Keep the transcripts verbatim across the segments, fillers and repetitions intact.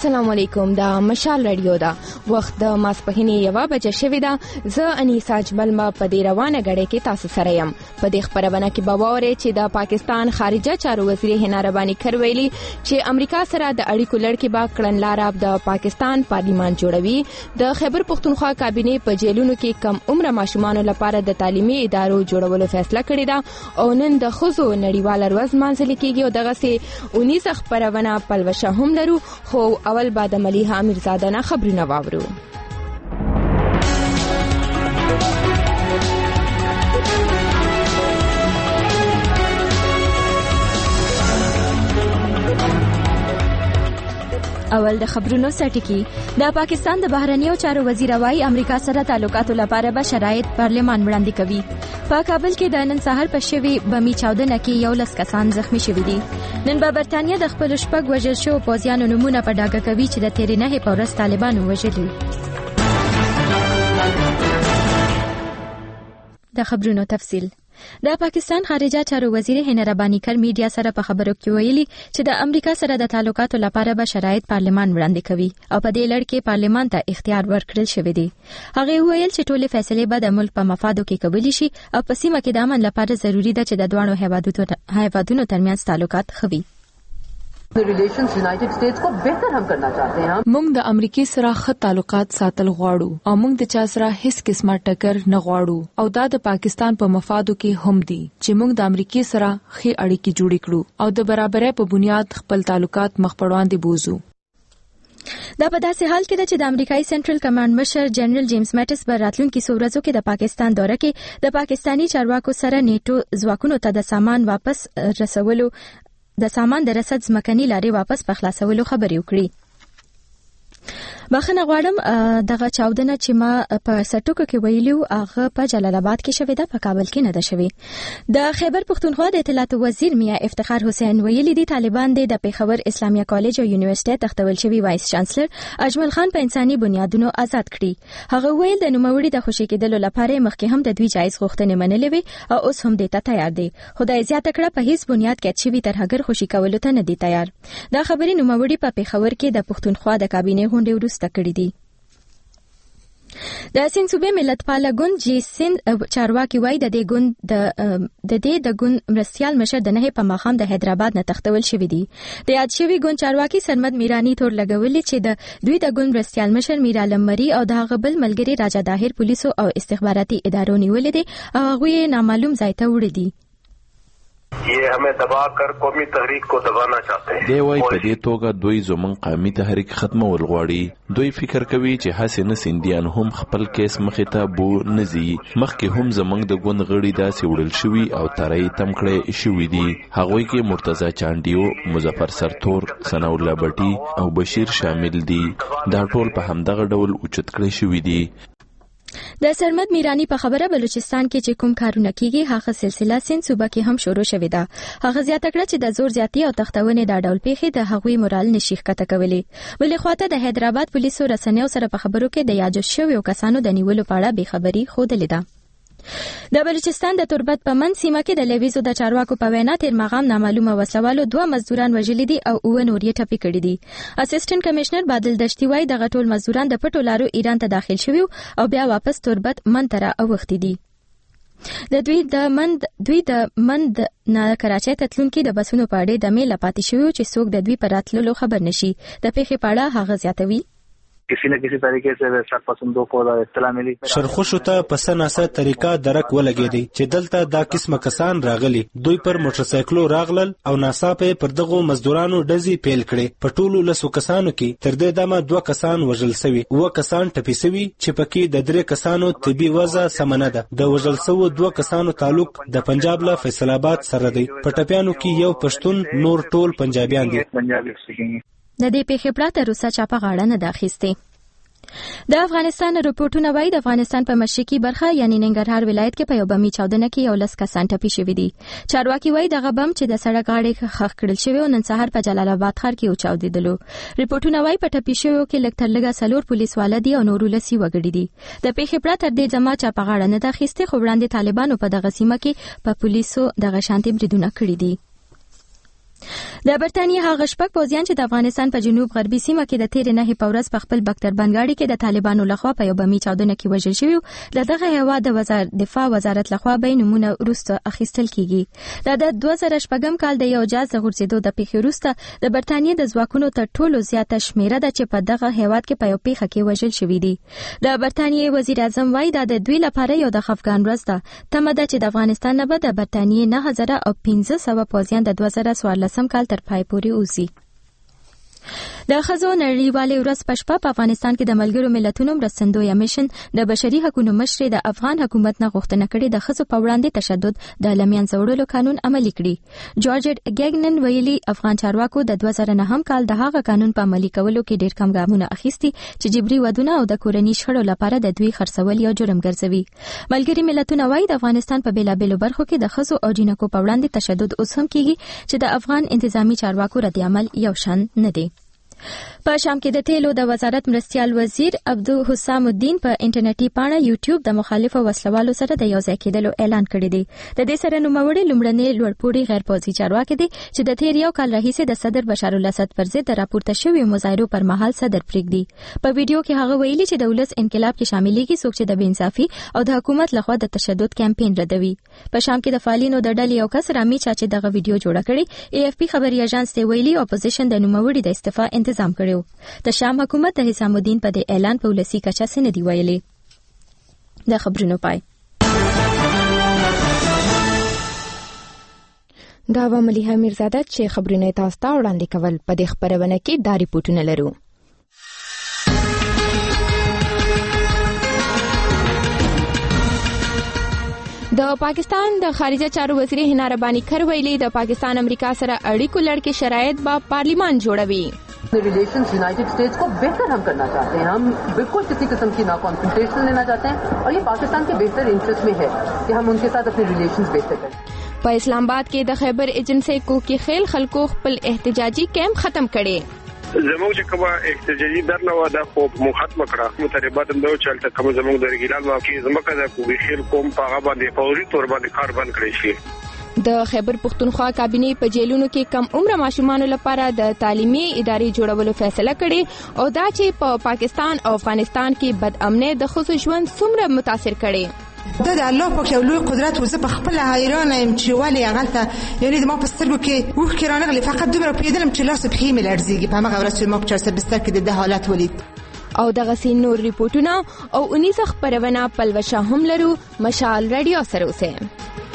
السلام علیکم. دا مشال رادیو دا وخت د ماسپښینې یوه بجه شوې ده. زه انیسا اجمل ما په دې روانه غړې کې تاسو سره یم. په دې خبرونه کې به واورئ چې د پاکستان خارجه چارو وزیر حنا رباني کر ویلي چې امریکا سره د اړیکو لړ کې به کړنلاره د پاکستان پارلیمان جوړوي. د خیبر پختونخوا کابینې په جیلونو کې کم عمره ماشومانو لپاره د تعلیمي ادارو جوړولو فیصله کړې ده او نن د ښځو نړیواله ورځ لمانځل کېږي او دغسې اونیزه خپرونه پلوشه هم لرو. خو اول بعد ملیحه امیرزاده نه خبرونه واورو. اول د خبرونو سرټکی. د پاکستان د بهرنیو چارو وزیر وايي امریکا سره تعلقاتو لپاره به شرایط پارلمان وړاندې کوي. په کابل کې د نن سهار په شوي بمي چاودنه کې یو لس کسان زخمی شوي دي. نن به برتانیا د خپل شپږ وژل شوو پوځیانو نومونه په ډاګه کوي چې د تیرې نهې په ورځ طالبانو وژلي. د خبرونو تفصیل. د پاکستان خارجه چارو وزیر حنا رباني کر میډیا سره په خبرو کې ویلي چې د امریکا سره د تعلقاتو لپاره به شرایط پارلمان وړاندې کوي او په دې لړ کې پارلمان ته اختیار ورکړل شوی دی. هغه ویل چې ټولې فیصلې به د ملک په مفادو کې کولی شي او په سیمه کې د امن لپاره ضروری ده چې د دوه هیوادونو ترمنځ تعلقات ښه وي. The relations United States کو بهتر هم کرنا چاہتے ہیں. موږ د امریکای سره ښه تعلقات ساتل غواړو او موږ د چا سره هیڅ قسمه ټکر نه غواړو او دا د پاکستان په مفادو کې هم دي چې موږ د امریکای سره ښه اړیکې جوړې کړو او د برابرۍ په بنیاد خپل تعلقات مخ پر وړاندې بوزو. دا په داسې حال کې ده چې د امریکایي سنټرل کمانډ مشر جنرال جیمز میټس په راتلونکي څو ورځو کې د پاکستان دوره کې د پاکستانی چارواکو سره نیټو ځواکونو ته د سامان واپس رسولو د سامان د رسد ځمکني لارې واپس په خلاصولو خبرې وکړي. بخښنه غواړم دغه چاودنه چې ما په سټوکو کې ویلو هغه په جلال آباد کې شوې ده، په کابل کې نه ده شوې. د خیبر پختونخوا د اطلاعات وزیر میا افتخار حسین ویلي دي طالبان د پیښور اسلامیه کالج او یونیورسيټي تختول شوی وایس چانسلر اجمل خان په انساني بنیادونو آزاد کړي. هغه ویل د نوموړي د خوشي کېدلو لپاره مخکې هم د دوی جایز غوښتنې منلې وي او اوس هم د ته تیار دي. خدای زیاته کړه په هیڅ بنیاد کې چې وی ترهګر خوشي کولو ته نه دي تیار. دا خبرې نوموړي په پیښور کې د پختونخوا د کابینې غونډې وروسته کړې دي. د سین صوبې ملت پاله ګوند جی سین چارواکي وای د دې ګوند د د دې د ګوند مرستيال مشر د نه په ماخام د حیدرآباد نه تختول شوی دی. د یاد شوی ګوند چارواکي سرمد میرانی تور لګولې چې د دوی د ګوند مرستيال مشر میرالم مری او د هغه بل ملګری راجا داهر پولیسو او استخباراتي ادارو نیولې دي او هغه نامعلوم ځای ته وړي دي. یہ ہمیں دبا کر قومی تحریک کو دبانا چاہتے ہیں. دی وای په دې توګه دوی زمون قومي تحریک ختمول غواړي. دوی فکر کوي چې حسین سیندیان هم خپل کیس مخې ته بو نزي. مخکې هم زمونږ د ګوند غړي داسې وړل شوي او ترې تم کړي شوي دي. هغوی کې مرتضی چاندیو، مظفر سرتور، ثناء الله بټي او بشیر شامل دي. دا ټول په همدغه ډول اوچت کړي شوي دي. د سرمد میرانی په خبره بلوچستان کې چې کوم کارونه کیږي هغه سلسله سین صوبه کې هم شروع شوې ده. هغه زیاته کړه چې د زور زیاتی او تختونې د ډول پیښې د هغوی مورال نشي ښکته کولی. بلې خواته د حیدرآباد پولیسو رسنیو سره په خبرو کې د یاد شویو کسانو د نیولو په اړه بې خبري ښودلې ده. د بلوچستان د تربت په من سیمه کې د لیویزو د چارواکو په وینا تیر ماغام نامعلومه وسلوالو دوه مزدوران وژلي دي او اوه نور یې ټپي کړي دي. اسسټنټ کمشنر بادل دشتي وایي دغه ټول مزدوران د پټو لارو ایران ته داخل شوي او بیا واپس تربت من ته راوښتي دي. د دوی د مند دوی د مند نه کراچۍ ته تلونکي د بسونو په اړه د میله پاتې شوي چې څوک د دوی پر راتللو خبر نشي. د پیښې په اړه هغه زیاتوي کسی نہ کسی طریقے سے سرپسندوں کو اطلاع ملی. شرخوشو ته په سناسه طریقه درک ولګېدی چې دلته دا قسمه کسان راغلي. دوی پر موټر سایکلو راغلل او ناڅاپه پر دغه مزدورانو ډزې پیل کړې. په ټولو لسو کسانو کې تر دې دمه دوه کسان وژل شوي، اوه کسان ټپي شوي چې پکې د درې کسانو طبي وضع سم نه ده. د وژل شوو دوه کسانو تعلق د پنجاب له فیصل آباد سره دی. په ټپیانو کې یو پښتون، نور ټول پنجابیان دي. د دې پیښې پرته روسا چاپه غاړه نه ده اخیستې. د افغانستان رپورټونه وایي د افغانستان په مشرقي برخه یعنی ننګرهار ولایت کې په یو بمي چاودنه کې یو لس کسان ټپي شوي دي. چارواکي وایي دغه بم چې د سړک غاړې ښخ کړل شوی او نن سهار په جلال آباد ښار کې وچاودېدلو. رپورټونه وایي په ټپي شویو کې لږ تر لږه څلور پولیس والا دي او نور ولسي وګړي دي. د پیښې پرته تر دې دمه چاپه غاړه نه ده اخیستې، خو وړاندې طالبانو په دغه سیمه کې په پولیسو دغه شانتي بریدونه کړي دي. د برتانیې هغه شپږ پوځیان چې د افغانستان په جنوب غربي سیمه کې د تیرې نهې په ورځ په خپل بختر بنګاړي کې د طالبانو لخوا په یو بمي چاودنه کې وژل شوي د دغه هیواد د وزارت دفاع وزارت لخوا به نمونه وروسته اخیستل کیږي. دا د دوه زره شپږم کال د یو جاز د غورځېدو د پیښې وروسته د برتانیې د ځواکونو تر ټولو زیاته شمیره ده چې په دغه هیواد کې په یو پیښه کې وژل شوي دي. د برتانیې وزیر اعظم وایي دا د دوی لپاره یو د خفګان ورځ ده. تمه ده چې د افغانستان نه به د برتانیې نه هزاره او پنځه سوه پوځیان د دوه زره څوارلسم کال تر پای پورې اوسي. د ښځو نړیوالې ورځ په شپه په افغانستان کې د ملګرو ملتونو مرستندویه میشن د بشري حقوقو مشرې د افغان حکومت نه غوښتنه کړې د ښځو په وړاندې تشدد د له منځه وړلو قانون عملي کړي. جورج ګیګنن ویلي افغان چارواکو د دوه زره نهم کال د هغه قانون په عملي کولو کې ډېر کم ګامونه اخیستي چې جبري ودونه او د کورنۍ شخړو لپاره د دوی خرڅول یو جرم ګرځوي. ملګري ملتونه وایي د افغانستان په بیلابېلو برخو کې د ښځو او جنکو په وړاندې تشدد اوس هم کیږي چې د افغان انتظامی چارواکو رد عمل یو شان نه دی. په شام کې د تیلو د وزارت مرستیال وزیر عبدالحسام الدین په انټرنیټي پاڼه یوټیوب د مخالفو وسلوالو سره د یو ځای کېدلو اعلان کړی دی. د دې سره نوموړی لومړنی لوړپوړي غیر پوځي چارواکي دی چې د تیر یو کال راهیسې د صدر بشار الاسد پر ضد راپورته شوی مظاهرو پر مهال صدر پرېږدي. په ویډیو کې هغه ویلي چې د ولس انقلاب کې شاملېږي څوک چې د بېانصافي او د حکومت لخوا د تشدد کمپاین ردوي. په شام کې د فعالینو د ډلې یو کس رامي چا چې دغه ویډیو جوړه کړې ای اف پی خبري اژانس ته ویلي اپوزیشن د نوموړي د استعفا انتظام کړی. د شام حکومت د حسام الدین په دې اعلان په ولسی کچه څه نه دی ویلي. د خبرونو پای دا و مليحه میرزاده چې خبرونه تاسو ته وړاندې کول. په دې خبرونه کې دا ریپورتونه لرو. د پاکستان د خارجه چارو وزیر حنا ربانی کر ویلي د پاکستان امریکا سره اړیکو لړ کې شرایط به پارلیمان جوړوي. Relations United States को बेहतर हम करना चाहते हैं. हम बिल्कुल किसी किस्म की ना कॉन्फ्रंटेशन लेना चाहते हैं और ये पाकिस्तान के बेहतर इंटरेस्ट में है कि हम उनके साथ अपने रिलेशंस बेहतर करें. په اسلام آباد کې د خیبر ایجنسی کوکی خیل خلکو خپل احتجاجي کیمپ ختم کړي. زموږ چې کومه احتجاجي درنه و دا خو مخاطبه کړه متربات هم دا چلته کوم زموږ د ریګلال واقعي زمکه د کوکی خیل کوم په هغه باندې فوري تور باندې کار بند کړی شي. د خیبر پختونخوا کابینې په جیلونو کې کم عمر ماشومان لپاره د تعلیمي ادارې جوړولو فیصله کړې او دا چې په پا پاکستان او افغانستان کې بد امنۍ د خصوصي ژوند څومره متاثر کړي. دا د الله پاک یو لوی قدرت و زه په خپل حیرانه یم چې ولې هغلته یعنې د ما په سترګو کې اوښکې رانغلې. فقط دومره پوهېدلم چې لاس پښې مې لړزېږي. په همغه ورځ چې ما په چارسر بستر کې د ده حالت ولید. او دغسې نور ریپورټونه او اونیزه خپرونه پلوشه هم لرو. مشال رادیو سره اوسئ.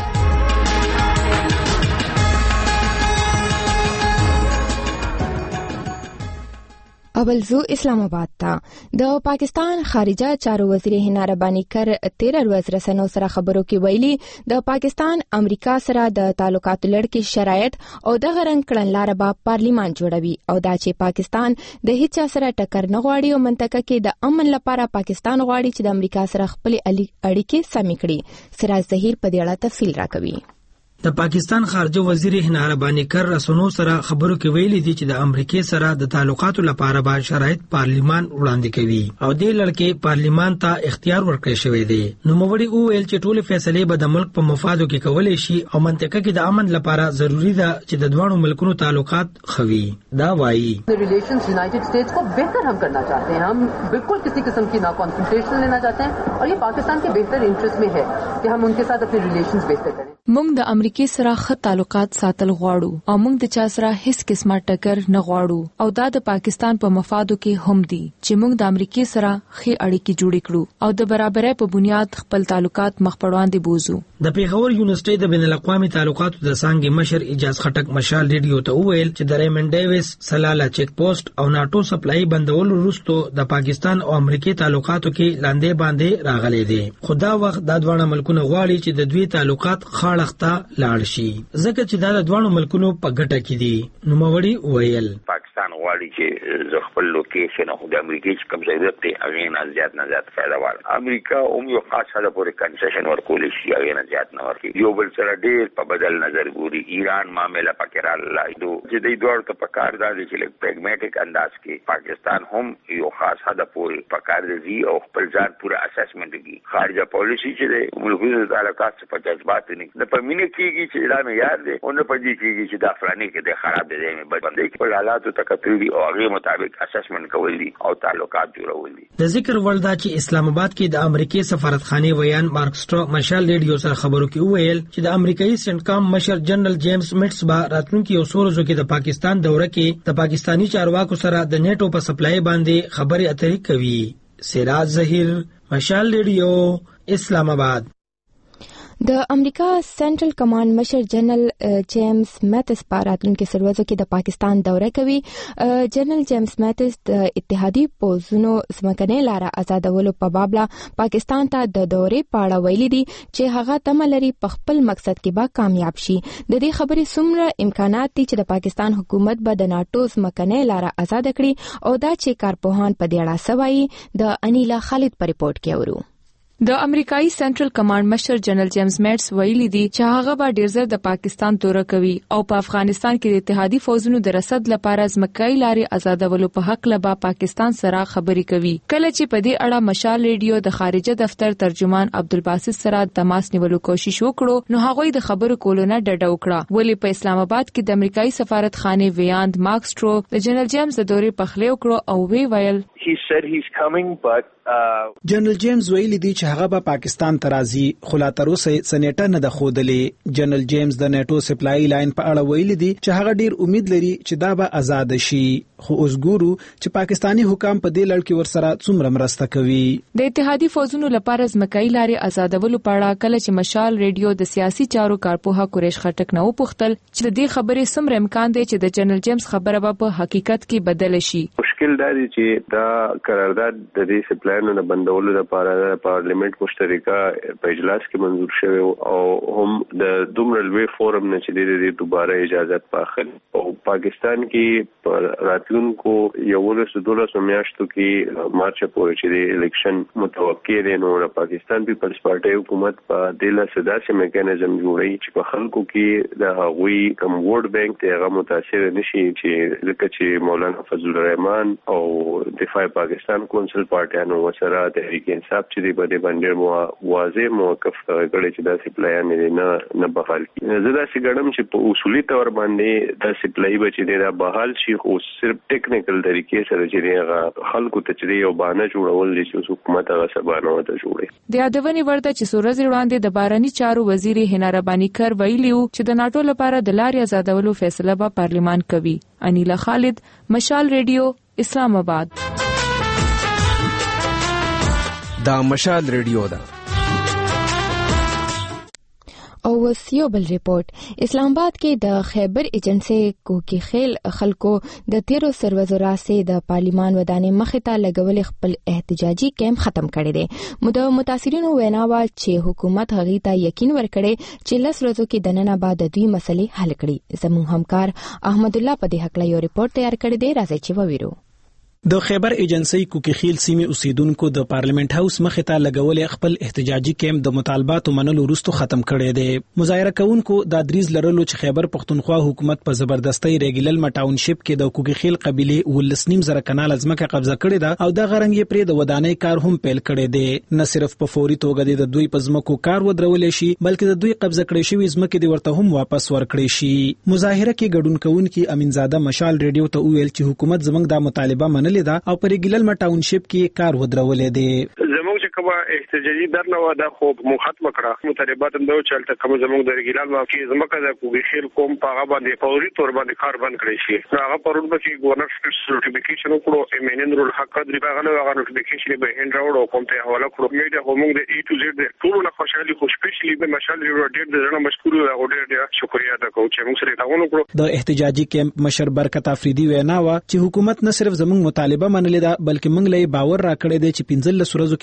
اول زو اسلام آباد ته د پاکستان خارجه چارو وزیر حنا ربانی کر تیر ورځ رسنو سره خبرو کې ویلي د پاکستان امریکا سره د تعلقاتو لړ کې شرایط او د غرنګ کړنلاره به پارلیمان جوړوي او دا چې پاکستان د هیڅ سره ټکر نه غواړي او منطقه کې د امن لپاره پاکستان غواړي چې د امریکا سره خپل اړیکې سمې کړي. سراج ظهیر په دې اړه تفصیل راکوي. د پاکستان خارجه وزیر حنا ربانی کر رسنو سره خبرو کې ویلي دي چې د امریکای سره د تعلقاتو لپاره به شرایط پارلیمان وړاندې کوي او د لړکې پارلیمان ته اختیار ورکړی شوی دی. نو موړي او ویل چې ټول فیصلې به د ملک په مفادو کې کولای شي او منطقه کې د امن لپاره ضروری ده چې د دوه ملکونو تعلقات خوي. دا وایي रिलेशंस यूनाइटेड स्टेट्स को बेहतर हम करना चाहते हैं. हम बिल्कुल किसी किस्म की ना कॉन्फ्रंटेशन लेना चाहते हैं और ये पाकिस्तान के बेहतर इंटरेस्ट में है कि हम उनके साथ अपने रिलेशंस बेहतर करें. موږ د امریکای سره ښه تعلقات ساتل غواړو او موږ د چا سره هیڅ قسمه ټکر نه غواړو او دا د پاکستان په مفادو کې هم دي چې موږ د امریکای سره ښه اړیکې جوړې کړو او د برابرۍ په بنیاد خپل تعلقات مخ په وړاندې بوزو. د پیښور یونیورسيټي د بین الاقوامي تعلقاتو د څانګې مشر اجاز خټک مشال ریډیو ته وویل چې د ریمن ډیویس سلاله چیک پوسټ او ناتو سپلای بندول وروسته د پاکستان او امریکای تعلقاتو کې لاندې باندې راغلي دي. خدا وخت د دوه ملکونو غواړي چې د دوی تعلقات خاړخته لاړ شي ځکه چې دا د دوه ملکونو په ګټه کې دي. نو موړي ویل پاکستان غواړي چې ز خپل لوکیشن او د امریکای کوم ضرورت دی هغه نه زیات نه زیات فائدہ وال امریکا هم یو خاص حدا پورې کنسیشن ورکول شي هغه نه زیات نه ورکي یو بل سره ډیر په بدل نظر ګوري ایران معاملې پکې را لایدو چې د دوه ته پکار دا چې لک پریګماټیک انداز کې پاکستان هم یو خاص حدا پورې پکار دی او خپل ځان پورا اسسمنت کوي خارجه پالیسی چې د ملکونو د تعلقات څخه په جذبات نه د پمینه کیږي چې دا مې یاد دی او نه پدې کیږي چې د افغاني کې د خراب دي مې باندې کې په حالاتو تکتري او هغه مطابق اسسمنت کول دي او تعلقات جوړول دي د ذکر ولدا چې اسلام آباد کې د امریکای سفارتخانه ویان مارک سټرو مشال ریډیو سره خبرو کې وویل چې د امریکایي سنټکام مشر جنرال جیمز میټس با راتلونکي یو سورزو کې د پاکستان دوره کې د پاکستانی چارواکو سره د نیټو په سپلای باندې خبرې اترې کوي. سراج ظهیر، مشال ریډیو، اسلام آباد. د امریکا سنټرل کمانډ مشر جنرال جیمز میتس په راتلونکي سروزو کې د پاکستان دوره کوي. جنرال جیمز میتس د اتحادي پوځونو ځمکنۍ لاره آزادولو په بابله پاکستان ته د دورې په اړه ویلي دي چې هغه تمه لري په خپل مقصد کې به کامیاب شي. د دې خبرې څومره امکانات دي چې د پاکستان حکومت به د ناټو ځمکنۍ لاره آزاد کړي او دا چې کارپوهان په دې اړه څه وایي د انیلا خالد په ریپورت کې اورو. د امریکایي سنټرل کمانډ مشر جنرال جیمز میټس ویلي دي چې هغه به ډیر زر د پاکستان توره کوي او په افغانستان کې د اتحادي فوجونو د رسد لپاره ځمکایي لارې آزادولو په حق لبا پاکستان سره خبرې کوي. کله چې په دې اړه مشال ریډیو د خارجه دفتر ترجمان عبدالباسط سره تماس نیولو کوشش وکړو نو هغه د خبرو کولو نه ډډه وکړه ولی په اسلام آباد کې د امریکایي سفارتخانه ویاند مارک سټرو د جنرال جیمز د دورې پخلی وکړو او وی ویل He said he's coming but جنرال جیمز ویلي دی چې هغه به پاکستان ته راځي خو لا تر اوسه سېنیټر نه د خودلې. جنرال جیمز د نیټو سپلای لاین په اړه ویلي دی چې هغه ډیر امید لري چې دا به آزاد شي خو اوس ګورو چې پاکستانی حکام په دې لړ کې ورسره څومره مرسته کوي. د اتحادي فوجونو لپاره ځمکایي لارې آزادولو په اړه کله چې مشال ریډیو د سیاسي چارو کارپوه قریش خټک نه وپوښتل چې د دې خبرې څومره امکان دی چې د جنرال جیمز خبره به په حقیقت کې بدل شي. مشکل دا دی چې دا قرارداد د دې سپلاینو نه بندولو لپاره د پارلیمنت مشترکه په اجلاس کې منظور شوی او هم د دومره لوی فورم نه چې د دې دوباره اجازه پاخل او پاکستان کې پر راتلونکو یو ورځ دولس میاشتو کې مارچ پورې چې د الیکشن متوقع دی نو د پاکستان پیپلز پارټي حکومت په دله صدا سي میکانیزم جوړي چې په خلکو کې د هغوی کوم ووټ بانک ته هغه متاثر نشي چې لکه چې مولانا فضل الرحمن او دفاع پاکستان کونسل پارټیانو وسره تحریک انصاف چې دی باندې باندې مو واضح موقف کړی چې دا سپلای نه نه بحال کی. زه دا سګړم چې په اصولي تور باندې دا سپلای به چې دا بحال شي خو صرف ټیکنیکل طریقې سره چې هغه خلکو ته چې یو باندې جوړول دي چې حکومت هغه سبانه وته جوړي. د یادونې ورته چې سورز وړاندې د بارني چارو وزیر هنا ربانی کر ویلیو چې د ناټو لپاره د لارې آزادولو فیصله به پارلیمان کوي. انیلا خالد، مشال ریډیو، اسلام آباد. دا مشال ریډیو ده. او وسیو بل ریپورت اسلام آباد کې د خیبر ایجنسی کوکی خیل خلکو د تیرو سروزو راسي د پارلیمان ودانې مخې ته لګول خپل احتجاجي کیمپ ختم کړي دي. د متاثرینو ویناوه چې حکومت هغه ته یقین ورکړي چې لس ورځو کې د نن بعد دوی مسلې حل کړي. زموږ همکار احمد الله په دې حق له یو ریپورت تیار کړی دی، راځي چې وویرو. د خیبر ایجنسی کوکی خیل سیمې اوسیدونکو د پارلیمنت هاوس مخې ته لګولې خپل احتجاجي کیمپ د مطالباتو منلو وروسته ختم کړی دی. مظاهره کوونکو د دریز لرلو چې خیبر پښتونخوا حکومت په زبردستۍ ریګلل مټاونشپ کې د کوکی خیل قبيله ولسنیم زره کنال ځمکه قبضه کړې ده او د غرنګ یې پرې د ودانۍ کار هم پیل کړی دی. نه صرف په فوري توګه د دوی په ځمکو کار ودرولې شي بلکې د دوی قبضه کړې شوی ځمکې د ورته هم واپس ورکړې شي. مظاهره کې ګډون کوونکي امینزاده مشال ریډیو ته ویل چې حکومت زمنګ د مطالبه منلې ده او پر ګلل مټاونشپ کې کار ودرولې دي. زموږ چې کومه احتجاجي درنه دا خو مو ختم کړه مطالبات هم دا چلته کوم زموږ د ګلل ما کې زمکه د کوګي خیل کوم پاغه باندې فوري تور باندې کار بند کړی شي. هغه پرون به چې ګورنر سرټیفیکیشن وکړو ایمنن رول حق قدر هغه هغه نوټیفیکیشن به هند راوړو کوم ته حواله کړو. مې د همغه د ای ټو زد د ټول نه خوشحالي خو سپیشلی به مشال ډیر ډیر زړه مشکور او ډیر ډیر شکریا ادا کوم چې موږ سره تعاون وکړو. د احتجاجي کیمپ مشر برکت افریدي وینا وا چې حکومت نه صرف زموږ مطالبه منلې ده بلکې موږ له باور راکړې دي چې پنځل سورزو کې به د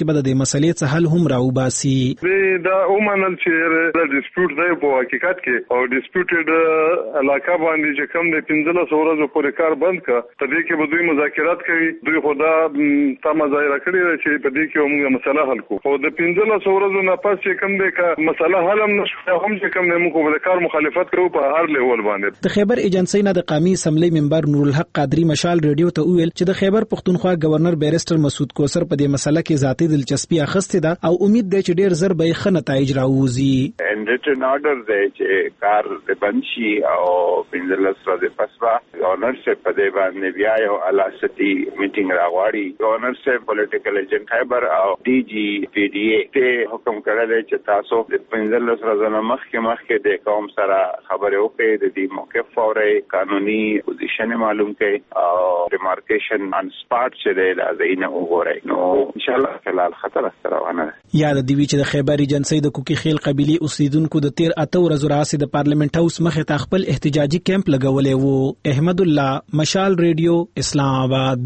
مسلې څخه حل هم راوباسي. دا اومنل چې د ډیسپیوټ دی په حقیقت کې او ډیسپیوټډ علاقه باندې چې کوم د پنځلس ورځو پورې کار بند کا ته دې کې به دوی مذاکرات کوي. دوی خدا تا مظاهره کړی چې په دې کې موږ مسله حل کوو. او د پنځلس ورځو نه پس چې کوم دې کا مسله حل هم نشو هم چې کوم موږ د کار مخالفت کوو په هر لیول باندې. د خیبر ایجنسی نه د قومي اسمبلی ممبر نور الحق قادری مشال ریډیو ته ویل چې د خیبر پختونخوا گورنر بیرستر مسعود کوثر په دې مسله کې ذاتي دلچسپي اخیسته ده او امید ده چې ډیر زر به ښه نتایج راوځي. انډیټن آرډر دی چې کار د بنشي او پنځلس ورځې پس با گورنر سے په دې باندې بیا یو الاستی میټینګ راغواړي. گورنر سے پولیټیکل ایجنټ خیبر او ډي جي پی ډي اي ته حکم کړی چې تاسو د پنځلس ورځې مخکې مخکې د قوم سره خبرې وکړئ، د دې موقف فوري قانوني پوزیشن معلوم کړئ او ریمارکیشن ان سپاٹ چې دی لازم وګورئ. نو ان شاء الله خلال خطر استروانه یاد دی چې د خیبر ایجنسی د کوکی خیل قبيله اوسیدونکو د تیر اته ورځو راځي د پارلیمنت هاوس مخې ته خپل احتجاجي کیمپ لګولې وو. احمد الله مشال ریډیو اسلام آباد.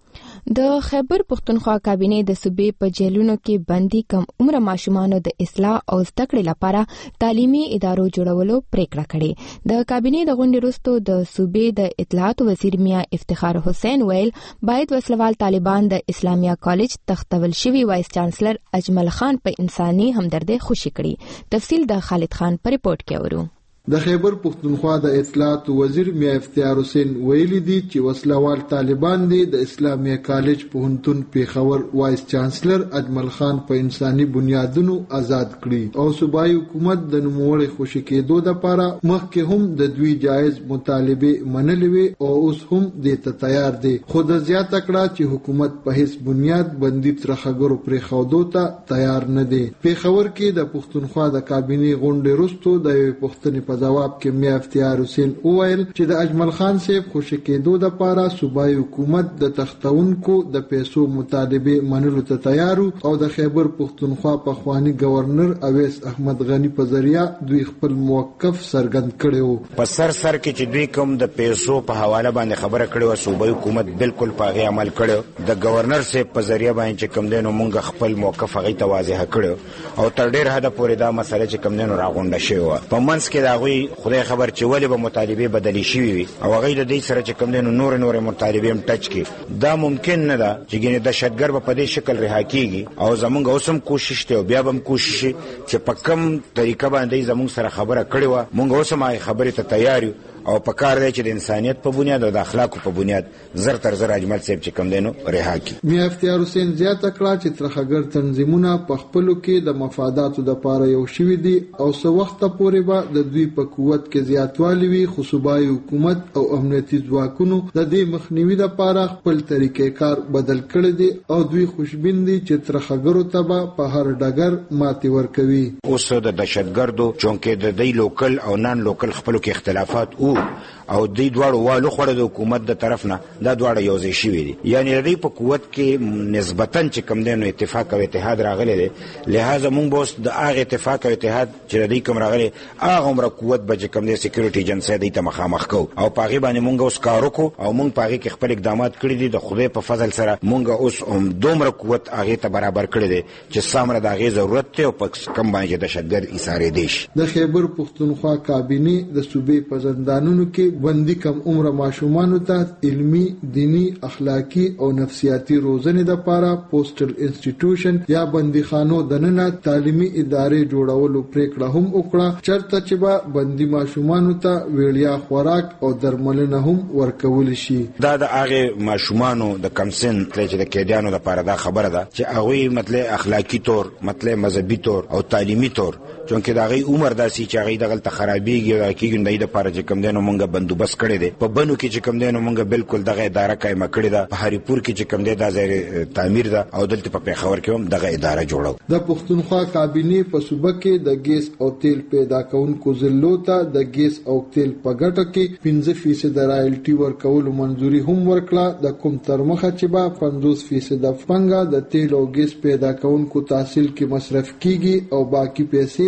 د خیبر پختونخوا کابینه د صوبې په جیلونو کې بندي کم عمر ماشومانو د اصلاح او زده کړې لپاره تعلیمي ادارو جوړولو پریکړه کړې. د کابینه د غونډې وروسته د صوبې د اطلاعات وزیر میاں افتخار حسین ویل باید وسلوال طالبان د اسلامیه کالج تختول شوی وایس چانسلر اجمل خان په انساني همدردی خوشی کړي. تفصیل د خالد خان په ریپورت کې اورو. د خیبر پختونخوا د اطلاعات وزیر میاں افتخار حسین ویلي دي چې وسلوال طالبان دي د اسلامیه کالج پوهنتون پیښور وایس چانسلر اجمل خان په انساني بنیادونو آزاد کړي او صوبایي حکومت د نوموړي خوشی کېدو لپاره مخکې هم د دوی جایز مطالبه منلې وي او اوس هم د ته تیار دي. خو د زیاته کړه چې حکومت په هیڅ بنیاد بندي ترخګرو پرې خودو ته تیار نه دي. پیښور کې د پختونخوا د کابینه غونډې وروسته د یو پښتني جواب کې میاں افتخار حسین وویل چې د اجمل خان صاحب خوشی کېدو لپاره صوبایي حکومت د تختونکو د پیسو مطالبه منلو ته تیار او د خیبر پختونخوا په خوانی گورنر اویس احمد غنی په ذریعہ دوی خپل موقف څرګند کړو. په سر سر کې چې دوی کوم د پیسو په حواله باندې خبره کړو صوبایي حکومت بالکل پاغي عمل کړو. د گورنر صاحب په ذریعہ باندې چې کوم دینو مونږ خپل موقف هغه ته واضح کړو او تر ډیر حد پورې دا مسله چې کوم دینو راغونډه شوی په منځ کې دا خدای خبر چې ولې به مطالبه بدلی شي وي او هغه د دې سره چې کوم دینو نور نور مطالبه هم ټچ کی. دا ممکن نه ده چې ګینه د شتګر په دې شکل رها کیږي او زمونږ اوسم کوشش ته بیا هم کوشش چې په کم طریقه باندې زمونږ سره خبره کړې و مونږ اوسم هغه خبره ته تیار یو او په کار دی چې د انسانيت په بنیاد او د اخلاقو په بنیاد زر تر زر اجمل صاحب چې کوم دینو رها کی. میاں افتخار حسین زیاته کړه چې ترخګر تنظیمونه په خپل کې د مفاداتو د پاره یو شوی دي او څو وخت پورې به د دوی په قوت کې زیاتوالی وي. خو صوبایي حکومت او امنیتي ځواکونو د دې مخنیوي لپاره خپل طریقې کار بدل کړی دي او دوی خوشبین دي چې ترخګرو ته په هر ډګر ماتي ورکوي. اوس د دهشتګردو چونکې د دې لوکل او نان لوکل خپلو کې اختلافات او او دې دواړو والو خړه د حکومت د طرف نه دا دواړه یوځای شوي دي. یعنی د دې په قوت کې نسبتاً چې کوم دینو اتفاق او اتحاد راغلی دی لہذا موږ بوس د هغه اتفاق او اتحاد چې د دې کوم راغلی هغه عمر قوت به چې کوم د سکیورټي ایجنسی دی ته مخامخ کو او پاغي باندې موږ اوس کار وکړو او موږ پاغي کې خپل اقدامات کړی دي. د خدای په فضل سره موږ اوس هم دومره قوت هغه ته برابر کړی دی چې سامره د هغه ضرورت ته او په کم باندې د شتګر ایثار دیش. د خیبر پختونخوا کابینه د صوبې په زندانونو کې بندي کم عمر ماشومانو ته علمی، دینی، اخلاقی او نفسیاتی روزنې لپاره پوسټل انسټیټیوشن یا بندیخانو دننه تعلیمي ادارې جوړولو پریکړه هم وکړه چرته چې به بندي ماشومانو ته ویړیا خوراک او درملنه هم ورکول شي. دا د هغه ماشومانو د کمسن چې د کېدانو لپاره دا خبره ده چې هغه مطلب اخلاقی طور، مطلب مذهبي طور او تعلیمي طور چونکه دا غي عمر داسي چې هغه دغه خرابيږي او کېږي د دې لپاره چې کوم دینو مونږه بندوبست کړی دی. په بنو کې چې کوم دینو مونږه بالکل دغه اداره قائم کړی ده. په هریپور کې چې کوم دی دا ځای تعمیر ده او دلته په پیښور کې هم دغه اداره جوړو. د پښتونخوا کابینه په صوبه کې د ګیس او تیل پیدا کونکو ضلعو ته د ګیس او تیل په ګټه کې پنځه فیصد رایلټي ورکولو منځوري هم ورکړه. د کوم تر مخه چې به پنځوس فیصد فنګه د تیل او ګیس پیدا کونکو تحصیل کې مصرف کیږي او باقی پیسې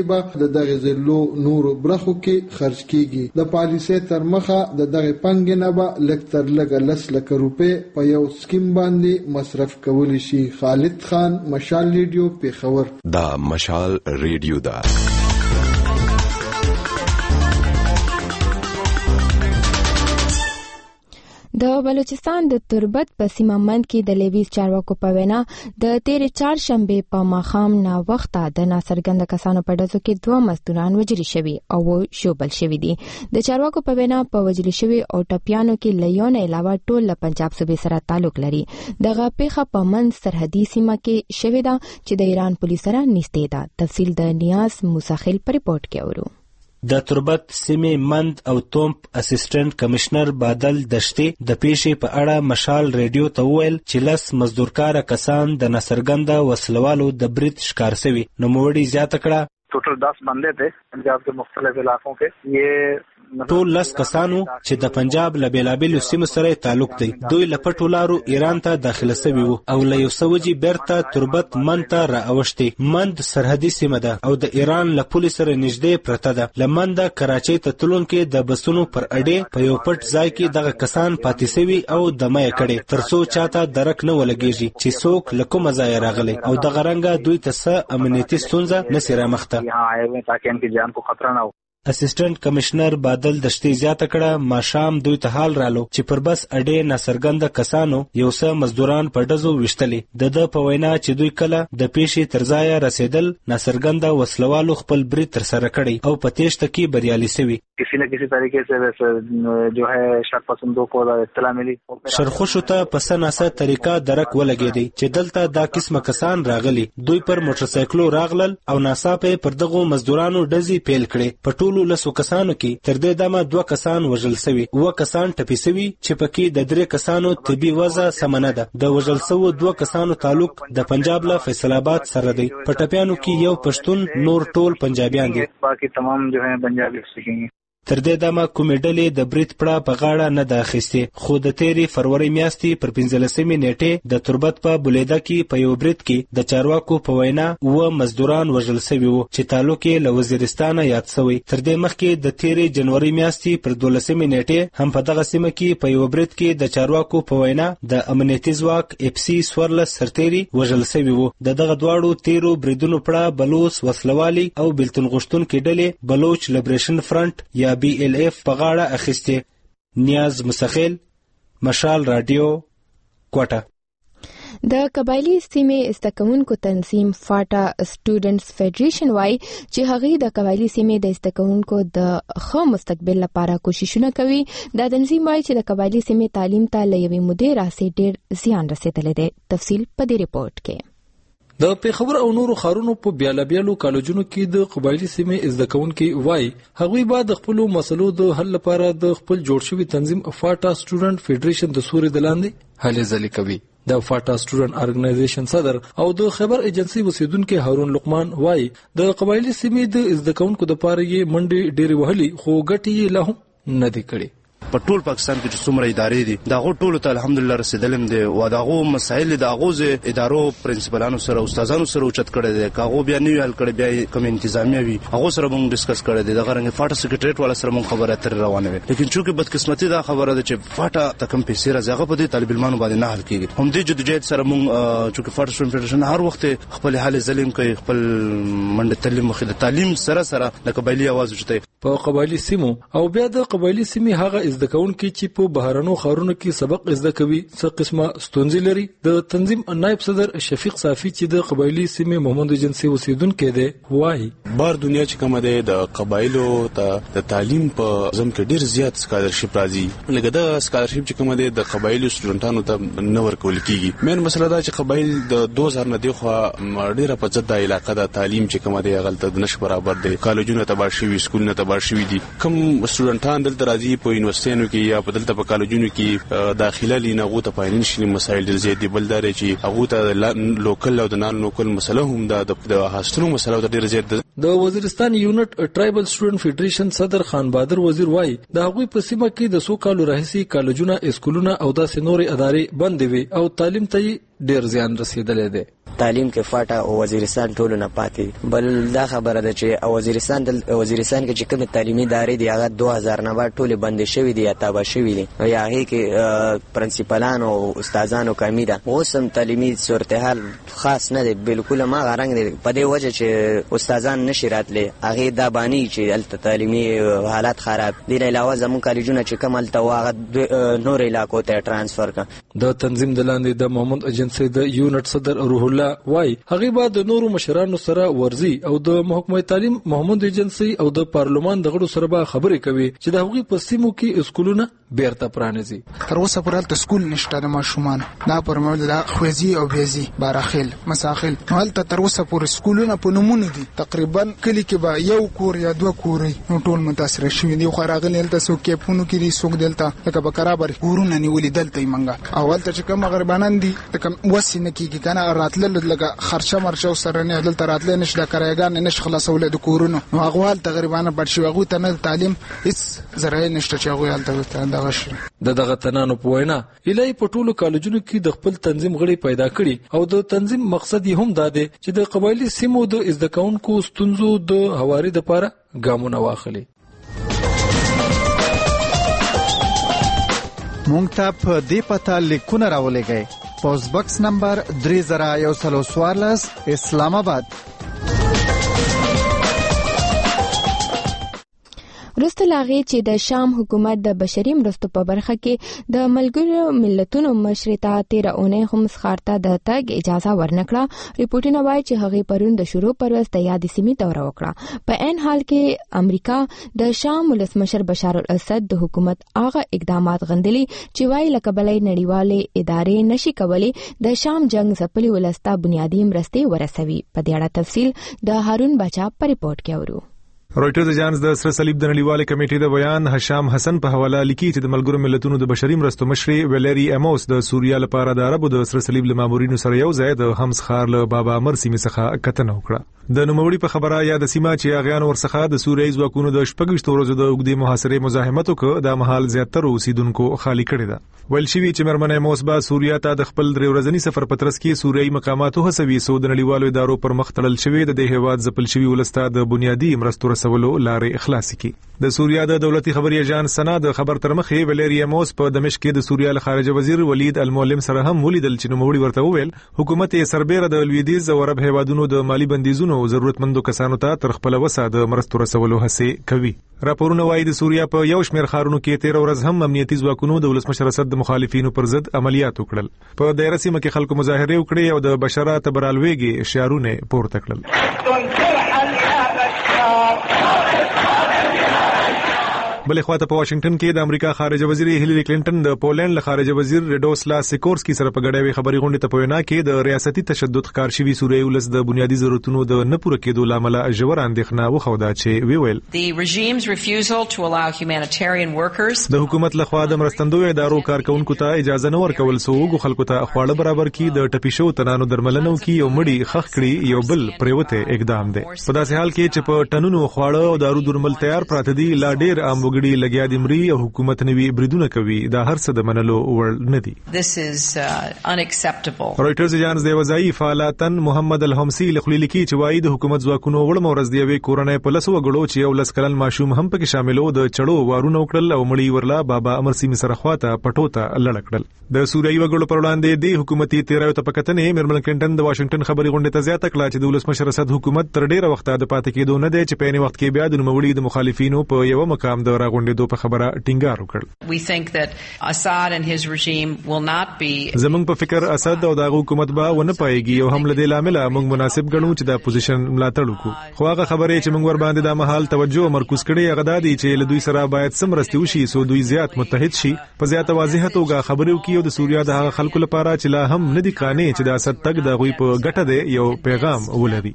به د دغه ضلعو نورو برخو کې خرج کیږي. د پالیسۍ تر مخه د دغه پانګې نه به لږ تر لږه لس لکه روپۍ په یو سکیم باندې مصرف کولی شي. خالد خان، مشال ریډیو، پیښور. دا مشال ریډیو ده. د بلوچستان د تربت په سیمه مند کې د لیویز چارواکو په وینا د تیرې چهارشنبې په ماښام ناوخته د ناڅرګنده کسانو په ډزو کې دوه مزدوران وژل شوي او ژوبل شوي دي. د چارواکو په وینا په وژل شوي او ټپیانو کې له یو نه علاوه ټول له پنجاب صوبې سره تعلق لري. دغه پیښه په مند سرحدي سیمه کې شوې ده چې د ایران پولیس سره نږدې ده. تفصیل د نیاز موساخیل په ریپورت کې اورو. د تربت سیمې مند او تومپ اسسټنټ کمشنر بادل دشتي د پیښې په اړه مشال ریډیو ته وویل چې لس مزدورکاره کسان د ناڅرګنده وسلوالو د برید ښکار شوي. نوموړي زیاته کړه ټوټل دس بندے थे पंजाब के मुख्तलिफ इलाकों के. ये ټول لس کسانو چې د پنجاب له بیلابیلو سیمو سره تعلق دی. دوی له پټو لارو ایران ته داخله شوي وو او له یو سوجي بیرته تربت مند ته راوښتي. مند سرحدي سیمه ده او د ایران له پولیس سره نږدې پرته ده. له منده کراچۍ ته تلونکي د بسونو پر اډې په یو پټ ځای کې دغه کسان پاتې شوي او دمه یې کړې ترڅو چاته درک نه ولګېږي چې څوک له کومه ځایه راغلی او دغه رنګه دوی ته څه امنیتي ستونزه نسي رامخته. اسسټنټ کمشنر بادل دشتي زیاته کړه ماښام دوی ته حال رالو چې پر بس اډې ناڅرګنده کسانو یو څه مزدوران په ډزو ویشتلي. د ده په وینا چې دوی کله د پیښې تر ځایه رسېدل ناڅرګنده وسلوالو خپل برید ترسره کړی او په تېښته کې بریالي شوي. किसी न किसी तरीके से वैसे जो है शक पसंदों को इत्तला मिली. شرخوشو ته په سناسه طریقه درک ولګېدی چې دلته دا قسمه کسان راغلي. دوی پر موټر سایکلو راغلل او ناڅاپه پر دغو مزدورانو ډزې پیل کړې. په ټولو لسو کسانو کې تر دې دمه دوه کسان وژل شوي، اووه کسان ټپي شوي چې پکې د درې کسانو طبي وضع سمه نه ده. د وژل شوو دوه کسانو تعلق د پنجاب له فیصل آباد سره دی. په ټپیانو کې یو پښتون، نور ټول پنجابیان دي. باقي تمام جو ہے پنجابی سیکھیں. تر دې دمه کومې ډلې د برید پړه په غاړه نه ده اخیستې، خو د تیرې فروری میاشتې پر پنځلسمې نیټې د تربت په بولیده کې په یو برید کې د چارواکو په وینا اووه مزدوران وژل شوي وو چې تعلق یې له وزیرستانه یاد شوی. تر دې مخکې د تیرې جنوري میاشتې پر دولسمې نیټې هم په دغه سیمه کې په یو برید کې د چارواکو په وینا د امنیتي ځواک اف سی څوارلس سرتیري وژل شوي وو. د دغه دواړو تیرو بریدونو پړه بلوچ وسلوالي او بېلتون غوښتونکي ډلې بلوچ لیبریشن فرنٹ یا بی ایل ایف په غاړه اخیسته. نیاز مسخیل، مشال رادیو، کوټه. د قبایلی سیمې استکونکو تنظیم فاټا سټوډنټس فدریشن وايي چې هغه د قبایلی سیمې د استکونکو د ښه مستقبل لپاره کوششونه کوي. دا تنظیم وايي چې د قبایلی سیمې تعلیم ته له یوې مودې راځي ډېر زیان رسیدلی دی. تفصیل په دې ریپورت کې. د پیښور او نورو ښارونو په بیلابیلو کالجونو کې د قبایلی سیمې زده کوونکي وایي هغوی به د خپلو مسلو د حل لپاره د خپل جوړ شوي تنظیم فاټا سټوډنټ فدریشن د سوري د لاندې هلې ځلې کوي. د فاټا سټوډنټ ارګنایزیشن صدر او د خبر ایجنسی اوسیدونکو هارون لقمان وایي د قبایلی سیمې د زده کوونکو لپاره یې منډې ډېرې وهلي خو ګټې یې لا هم نه دي کړې. په ټول پاکستان کې چې څومره ادارې دي دا غو ټول ته الحمدلله رسیدلم دي او دا غو مسایل د غوز ادارو پرنسپلانو سره استادانو سره اوچت کړي دي. کاغو بیا نیو حل کړي بیا کوم انتظامیه وي هغه سره موږ ډیسکس کړي دي. دا غرنګ فاټا سیکریټریټ والا سره موږ خبره تر روانه وي. لیکن چونکه بدقسمتي دا خبره ده چې فاټا ته کوم پیسې راځي هغه په دې طالب علمانو باندې نه حل کیږي. هم دې جدوجہد سره موږ چونکه فاټا سټوډنټ فدریشن هر وخت خپل حال ظلم کوي، خپل منډه تعلیم مخې د تعلیم سره سره د قبایلی आवाज وچته په قبایلی سیمو او بیا د قبایلی سیمې هغه زده کوونکي چې په بهرانو ښارونو کې سبق زده کوي څه قسمه ستونزې لري. د تنظیم نائب صدر شفیق صافی چې د قبایلی سیمې محمد ایجنسی اوسیدونکو دی وایي بار دنیا چې کومه ده د قبایلو ته د تعلیم په زم کې ډیر زیات سکالرشپ راځي. لکه د سکالرشپ چې کومه ده د قبایلو سټوډنټانو ته نه ورکول کیږي. مین مسله دا چې قبایل د دوه هزار نه دی خو ډیره په ځد د علاقې د تعلیم چې کومه ده غلطه د نش برابر دی. کالجونه تباہ شوي، سکولونه تباہ شوي دي. کوم سټوډنټان دلته راځي په یونیورسيټونو کې یا په دلته په کالجونو کې داخله لینه غو ته فاینانشل مسایل ډیر زیات دي. بل دا چې هغه ته لوکل او د نان لوکل مسله هم د هاستونو مسله ډیر زیات ده. د وزیرستان یونټ ټرایبل سټوډنټ فدریشن صدر خان بادر وزیر وایي د هغوی په سیمه کې د څو کالو راهیسې کالجونه، اسکولونه او داسې نورې ادارې بندې وي او تعلیم ته ډیر زیان رسیدلې دی. تعلیم کې فاټه او وزیرستان ټولو نه پاتې. بل دا خبره ده چې وزیرستان د وزیرستان کې چې کوم تعلیمي ادارې دي هغه دوه هزار نه بعد ټول بندې شوې دي یا تابع شوې دي یا هغه کې پرنسپلان او استادانو کمی ده. اوس هم تعلیمي صورتحال خاص نه دی بالکل. ما غرنګ دی په دې وجه چې استادان نشي راتلي هغه دا بانی چې الته تعلیمي حالات خراب دي. نه علاوه زموږ کالجونه چې کوم الته واغه نور علاقو ته ترانسفر کړه. د تنظیم د لاندې د محمد ایجنسی د یونټ صدر روح الله وای هغه بعد د نورو مشرانو سره ورزي او د محکمه تعلیم محمد ایجنسی او د پارلمان د غړو سره به خبرې کوي چې د هغوی په سیمو کې اسکولونه بیرته پرانیزي. تر اوسه پورې د سکول نشته د ماشومان دا پر مول د خوځي او بيزي باراخیل مساخیل مالته تر اوسه پورې سکولونه په نمونه دي. تقریبا کلی کې به یو کور یا دوه کوري نو ټول متاثر شوي دي. خو راغلي دلته سو کې پونو کې دي سوق دلته لکه بکرابر کورونه نیولې دلته یې منګه اول ته چې کوم غربانان دي کوم وسینه کې کنه راتل لکه خرچه مرچو سره نه دلته راتل نشي د کرایګان نش خلاصول د کورونو نو هغه تقریبا بد شي. هغه ته نه تعلیم هیڅ زرای نشته چې هغه حالت دغه شي. د دغه تنانو په وینا الهي په ټولو کالجونو کې د خپل تنظیم غړي پیدا کړي او د تنظیم مقصد یې هم دا دی چې د قبایلی سیمو د زده کوونکو ستونزو د هواري لپاره ګامونه واخلي. مونږ ته په دې پته لیکونه راولېږئ. پوسټ باکس نمبر درې زره یو سل څوارلس اسلام آباد. وروسته لاغې چې د شام حکومت د بشري مرستو په برخه کې د ملګرو ملتونو مشر ته تیر اونۍ هم سخارته د تګ اجازه ورنکړه. ریپورتونه وایي چې هغه پرون د شروع پرواز ته یادې سیمې دوره وکړه. په عین حال کې امریکا د شام ولسمشر بشار الاسد د حکومت هغه اقدامات غندلي چې وایي لکه بلې نړیوالې ادارې نشي کولی د شام جنگ ځپلي ولسته بنیادی مرستې ورسوي. په دې اړه تفصیل د هارون بچا په ریپورت کې اورو. رويټرز اجانس د سره صلیب د نړیوال کمیټې د بیان هشام حسن په حواله لیکي چې د ملګرو ملتونو د بشري مرستو مشر ویلری اموس د سوریا لپاره د عربو د سره صلیب له مامورینو سره یو ځای د همس خار له بابا امر سیمې څخه کتنه وکړه. د نوموړي په خبره یا د سیمه چې اغیان ورڅخه د سوریې ځواکونو د شپږ ورځو د اوږدې محاصرې مزاحمت وکړ د محل زیاتره اوسیدونکو خالی کړي ده. ویل شوی چې مرمنه اموس با سوریا ته د خپل درې ورځنی سفر په ترڅ کې سوریې مقاماتو هڅوي سو د نړیوالو ادارو پر مخ تړل شوی د دې هواد ځپل شوی ولسته د بنیادی مرستو رسولو لارې اخلاص کی. د سوریا د دولتي خبري اژانس سنا د خبر تر مخې ویلری اموس په دمشق کې د سوریا له خارجه وزیر ولید المعلم سره هم ولیدل چې نوموړي ورته وویل حکومت یې سربېره د لویدیز او عرب هیوادونو د مالی بندیزونو ضرورتمندو کسانو ته تر خپل وسه د مرستو رسولو هڅه کوي. راپورونه وايي د سوریا په یو شمېر ښارونو کې تیر ورځ هم امنیتي ځواکونو د ولسمشر اسد د مخالفینو پر ضد عملیات وکړل. په دایره سیمه کې خلکو مظاهره وکړې او د بشرا تبرالویږي شعارونه پورته کړل. بلې خواته په واشنگټن کې د امریکا خارجه وزیر هیلری کلینټن د پولند له خارجه وزیر ریډوسلا سیکورسکي سره په ګډه وی خبري غونډه ته پوینا کې د ریاستي تشدد ښکار شوی سوریې ولس د بنیادی ضرورتونو د نه پوره کېدو لامل ژور اندېښنه وخوده چې وی ویل د حکومت لخوا د مرستندوی ادارو کارکونکو ته اجازه نه ورکول سوغو خلکو ته خواړه برابر کړي د ټپي شو تنانو درملنو کې یو مړی خخ کړي یو بل پریوته اقدام دی. په داسې حال کې چې په ټنونو خواړه او دارو درمل تیار پراته دي لا ډیر عام ګړي لګیا دي مري او حکومت نوي بریدونه کوي دا هر څه د منلو وړ نه دي. رويټرز اجانس د وزایي فعالاتن محمد الحمسی لخلیلکی چې وایي د حکومت ځواکونو وړ مورز دی وی کورنۍ په لسو غړو چې یو لس کلن ماشوم هم پکې شاملو د چړو وارونه وکړل او مړی ورلا بابا امر سیمه سره خواته پټو ته لړ کړل. د سوریې وګړو پر وړاندې د حکومتي تیرایو ته پکتنې مرمن کلینټن د واشنگټن خبري غونډه ته زیاته کړه چې د ولسمشر اسد حکومت تر ډیره وخت د پاتې کېدو نه دی چې په یوه وخت کې بیا د نوموړي د مخالفینو په یو مقام د راغونډې دوه خبره ټینګار وکړ. زمونږ په فکر اسد او د حکومت به ونه پایږي او هم لدې لامل موږ مناسب ګڼو چې د پوزیشن ملاتړ وکړو. خو هغه خبرې چې موږ ور باندې د محل توجه مرکز کړي هغه د دې چې له دوی سره باید سمرستي وشي سو دوی زیات متحد شي په زیاته واضحه توګه خبرې وکړي او د سوریا د خلکو لپاره چې لا هم ندي قانې چې د اسد تک د غوي په ګټه دی یو پیغام ولري.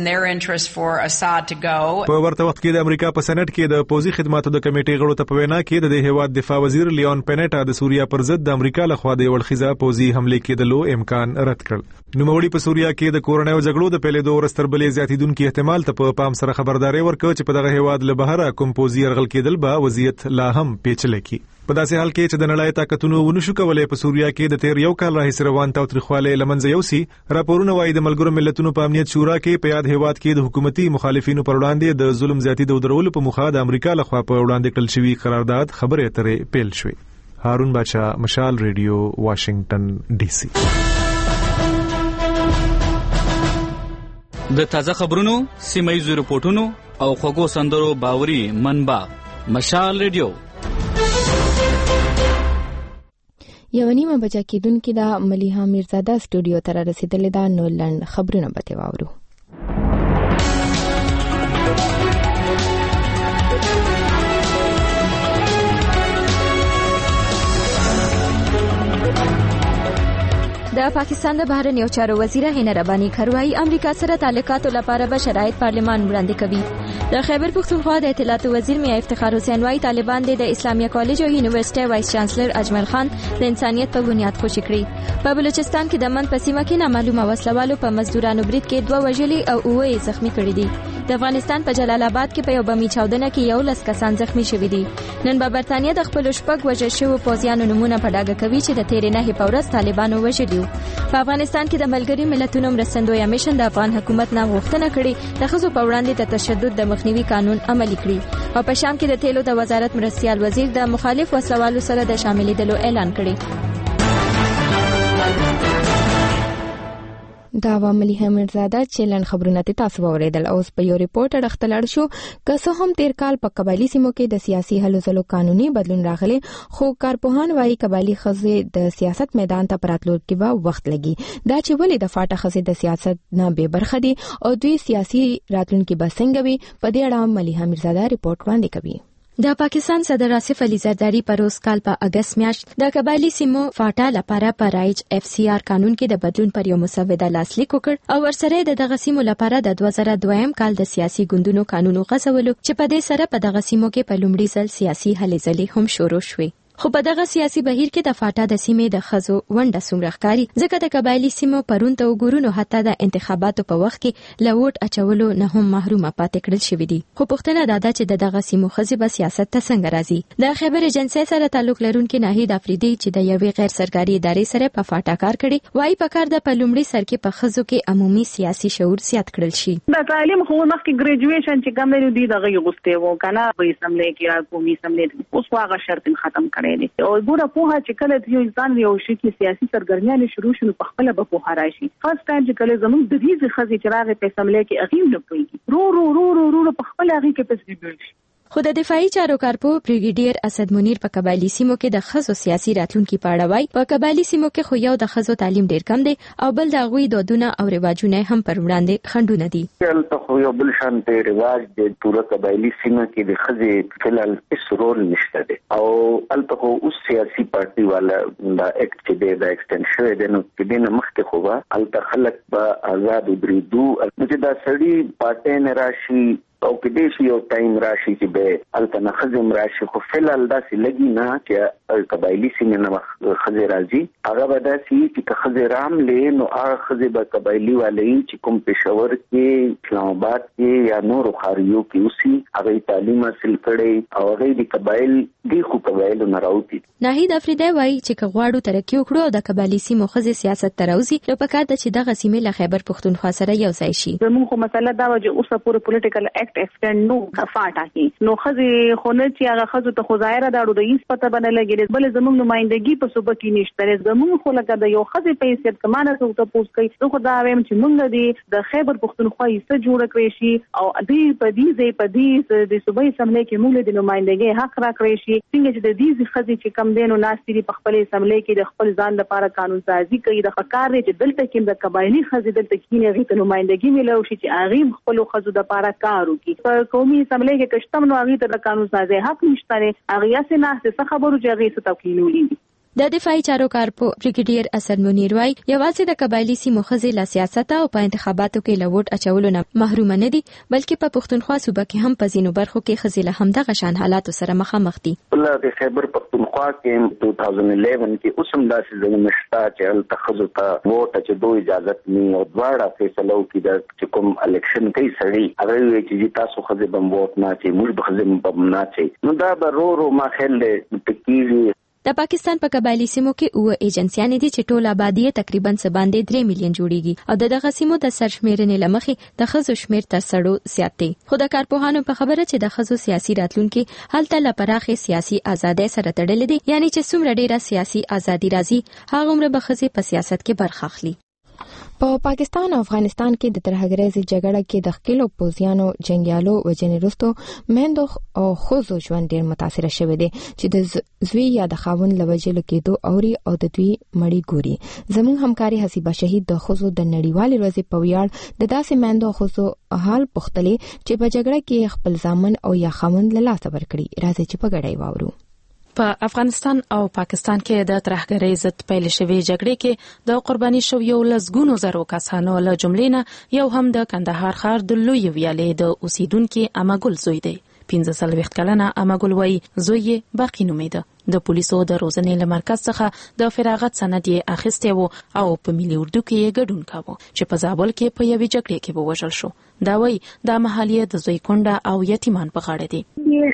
په ورته وخت کې د امریکا په سېنات کې د پوزي خدماتو د کمیټې غړو ته په وینا کې د هیواد دفاع وزیر لیون پینټا د سوریا پر ضد د امریکا لخوا د ولخیزه پوزي حمله کېدلو امکان رد کړ. نوموړي په سوریا کې د کورونایي جګړو د پیلېدو ورستر بلې زیاتیدونکو احتمال ته په پام سره خبرداري ورکړه چې په دغه هیواد له بهره کوم پوزي ارغل کېدل به وضعیت لا هم پیچلې کی. په داسې حال کې چې د نړۍ طاقتونو ونشو کولای په سوریا کې د تیر یو کال راهیسې روان تاوتریخوالی لمنځه یوسي. راپورونه وايي د ملګرو ملتونو په امنیت شورا کې په یاد هیواد کې د حکومتي مخالفینو پر وړاندې د ظلم زیاتی د ودرولو په مخه د امریکا لخوا په وړاندې کړل شوی قرارداد خبرې اترې پیل شوې. هارون بادشاہ، مشال ریډیو، واشنگټن ډي سي. د تازه خبرونو، سیمایي رپورټونو او خوږو سندرو باوري منبع مشال ریډیو. یو نیمه بجه کېدونکې د ملیحه میرزاده سټوډیو ته رسیدلې ده. نو لنډ خبرونه به ترې واورو. د پاکستان د بهرنیو چارو وزیر هینا ربانی کروي امریکا سره تعلقاتو لپاره به شرایط پارلمان وړاندې کوي. د خیبر پختونخوا د اطلاعات وزیر میا افتخار حسین وايي طالبان د اسلامیه کالج او یونیورسيټي وایس چانسلر اجمل خان د انسانيت په بنیاد خوشی کړی. په بلوچستان کې د من په سیمه کې نامعلومه وسلوالو په مزدورانو برید کې دوه وژلي او اوه زخمی کړي دي. د افغانستان په جلال آباد کې په یو بمي چاودنه کې یو لس کسان زخمی شوي دي. نن په برتانیې د خپل شپږ وژل شوو پوځیانو نمونه په ډاګه کوي چې د تیرې نهې په ورځ طالبانو وژلي. په افغانستان کې د ملګري ملتونو مرستندوی کمیشن د افغان حکومت نه غوښتنه کړې د ښځو په وړاندې د تشدد د مخنیوي قانون عملي کړي. او په شام کې د تیلو د وزارت مرستیال وزیر د مخالف وسلوالو سره د شاملېدلو اعلان کړی. دا و ملیحه میرزاده چې لن خبرونه تاسو واوریدل. اوس په یو ریپورت اړه شو که څه هم تیر کال په قبایلی سیمو کې د سیاسي هلو ځلو قانوني بدلون راغلی، خو کارپوهان وايي قبایلی ښځې د سیاست میدان ته پراتلو کې به وخت لګي. دا چې ولې د فاټه ښځې د سیاست نه بې برخه دي او دوی سیاسي راتلونکي به څنګه وي، په دې اړه ملیحه میرزاده ریپورت وړاندې کوي. د پاکستان صدر آصف علي زرداری پر اوس کال په اگست میاشت د قبایلی سیمو فاټا لپاره په رایج اف سی آر قانون کې د بدلون پر یو مسوده لاسلیک وکړ او ورسره د دغه سیمو لپاره د دوه زره دویم کال د سیاسي ګوندونو قانون غځولو چې په دې سره په دغه سیمو کې په لومړي ځل سیاسي هلې ځلې هم شروع شوې. خو په دغه سیاسي بهیر کې د فاټا د سیمې د خزو ونډه څومره ښکاري، ځکه د قبایلی سیمو پرون ته وګورو حتی د انتخاباتو په وخت کې له ووټ اچولو نه هم محرومه پاتې کړل شوې دي. خو پوښتنه دا ده چې د دغه سیمو ښځې به سیاست ته څنګه راځي. د خیبر ایجنسۍ سره تعلق لرونکي ناهید افریدي چې د یوې غیر سرکاري ادارې سره په فاټا کار کړي، وايي په کار د په لومړي سر کې په ښځو کې عمومي سیاسي شعور زیات کړل شي. د تعلیم خو مخکې ګریجویشن چې کوم دی دغه غوښتي وو کنه په اسمبلی کې را قومي اسمبلی اوس هغه شرط ختم کړی دی. او ګوره پوهه چې کله یو انسان یو شي کې سیاسي سرګرمیان شروع شونه په خپل به پوهه راشي. فرست ټایم چې کله زموږ د دې ځخه چې راغی په اسمبلی کې اغیم نه کوي رو رو رو رو رو په خپل اغي کې پس دی شي. خو د دفاعي چارو کارپو بریګیډیر اسد منیر په قبایلی سیمو کې د خزو سیاسي راتلونکي په اړه وایي په قبایلی سیمو کې خو یو د خزو تعلیم ډیر کم دی او بل د غوي دودونه او رواجونه هم پر وړاندې خندونه دي. تل خو یو بل شان په رواج د ټول قبایلی سیمو کې د خزې فلل هیڅ رول نشته دی او البته اوس سیاسي پارټي والا د اکټ چې د ایکستنشن د نو کې د مخکې خو البته خلک په آزاد بریدو چې دا سړي پارټي نه راشي او کې دې شی یو ټایم راشي چې به التنه خزم راشي خو فلل داسې لګي نه چې قبایلی سیمه نه خزې راځي هغه به داسې چې خزې رام لې نو هغه خزې به قبایلی والي چې کوم پېښور کې اسلام آباد کې یا نور خاریو کې اوسي هغه تعلیم حاصل کړي او هغه د قبایل دی خو قبایل نه راوتی. ناهید افریدی وایي چې کغواړو ترقی وکړو او د قبایلی سیمو خزې سیاست تروزی نو پکار د چې دغه سیمه له خیبر پختونخوا سره یو ځای شي. زموږ خو مسله دا و چې اوسه پوره پولیټیکل اکټ ایکسټند نو فاټا کې نو خزې خو نه چې هغه خزو ته خو ظاهره داړو د هیڅ پته باندې لګیږي بل زموږ نمائندګي په صوبه کې نشته زموږ خو لکه د یو خزې په حیثیت کمانه څه ته پوس کوي نو خو دا ویم چې موږ د د خیبر پختونخوا یې څه جوړ کړی شي او دې په دې ځای په دې د صوبې سملې کې موږ د نمائندګي حق را کړی شي څنګه چې د دې خزې چې کم دینو ناستري په خپل سملې کې د خپل ځان لپاره قانون سازي کوي د خکار چې دلته کې د قبایلی خزې دلته کې نه غوښتنه نمائندګي ملو شي چې هغه خپل خزو د لپاره کار وکړي په قومي سملې کې کشتم نو هغه ته د قانون سازي حق نشته هغه یې نه څه خبرو چې هغه څه توکیلولې د دفاعي چارو کارپو بریګیډیر اسد منیر وای یوازې د قبایلی سیمو خزې له سیاست او په انتخاباتو کې له ووټ اچولو نه محروم نه دي بلکې په پښتونخوا صوبه کې هم په ځینو برخو کې خزې له همدغه شان حالاتو سره مخامخ دي. په خیبر پښتونخوا کې دوه هزار یازده کې اوسم داسې ځایونه شته چې هلته ښځو ته ووټ اچېدو اجازت نه او دواړه فیصله وکړي چې کوم الیکشن کوي سړي هغه وایي چې تاسو خزې به ووټ نه اچوئ موږ به خزې به نه اچوئ. نو دا به رو رو ما خیال دی کېږي. د پاکستان په قبایلی سیمو کې اوه ایجنسیانې دي چې ټول آبادی تقریبا څه باندې درې میلیون جوړیږي او د دغه سیمو د سرشمیرنې لمخې د ښځو شمیر تر سړو زیات دی. خو د کارپوهانو په خبره چې د ښځو سیاسي راتلونکي هلته له پراخې سیاسي ازادۍ سره تړلې دي یعنی چې څومره ډیره سیاسي ازادي راځي هغومره به ښځې په سیاست کې برخه اخلي. په پاکستان او افغانستان کې د ترهګریزي جګړه کې د خپلو پوځیانو جنگیالو وجنې وروسته میندو او ښځو ژوند ډېر متاثر شوی دی چې د زوی یا د خاوند له وجلو کېدو اوري او د دوی مړی ګوري. زموږ همکاري حسیبه شهید د ښځو د نړیوالې ورځې په ویاړ د داسې میندو او ښځو حال پوښتلې چې په جګړه کې خپل ځامن او یا خاوند له لاسه ورکړي. راځي چې په ګډه واورو. په افغانستان او پاکستان کې د ترهګرۍ ضد پیل شوې جګړې کې د قرباني شویو لسګونو زرو کسانو له جملې نه یو هم د کندهار ښار د لوی ویالې د اوسیدونکو اماګل زوی دی. پنځه څلوېښت کلنه اماګل وایي زوی یې باقی نومیده. د پولیسو د روزنې له مرکز څخه د فراغت سند یې اخیستی و او په ملي اردو کې یې ګډون کاوه چې په زابل کې په یوې جګړې کې ووژل شو. دا وایي دا مهال یې د زوی کونډه او یتیمان په غاړه دي.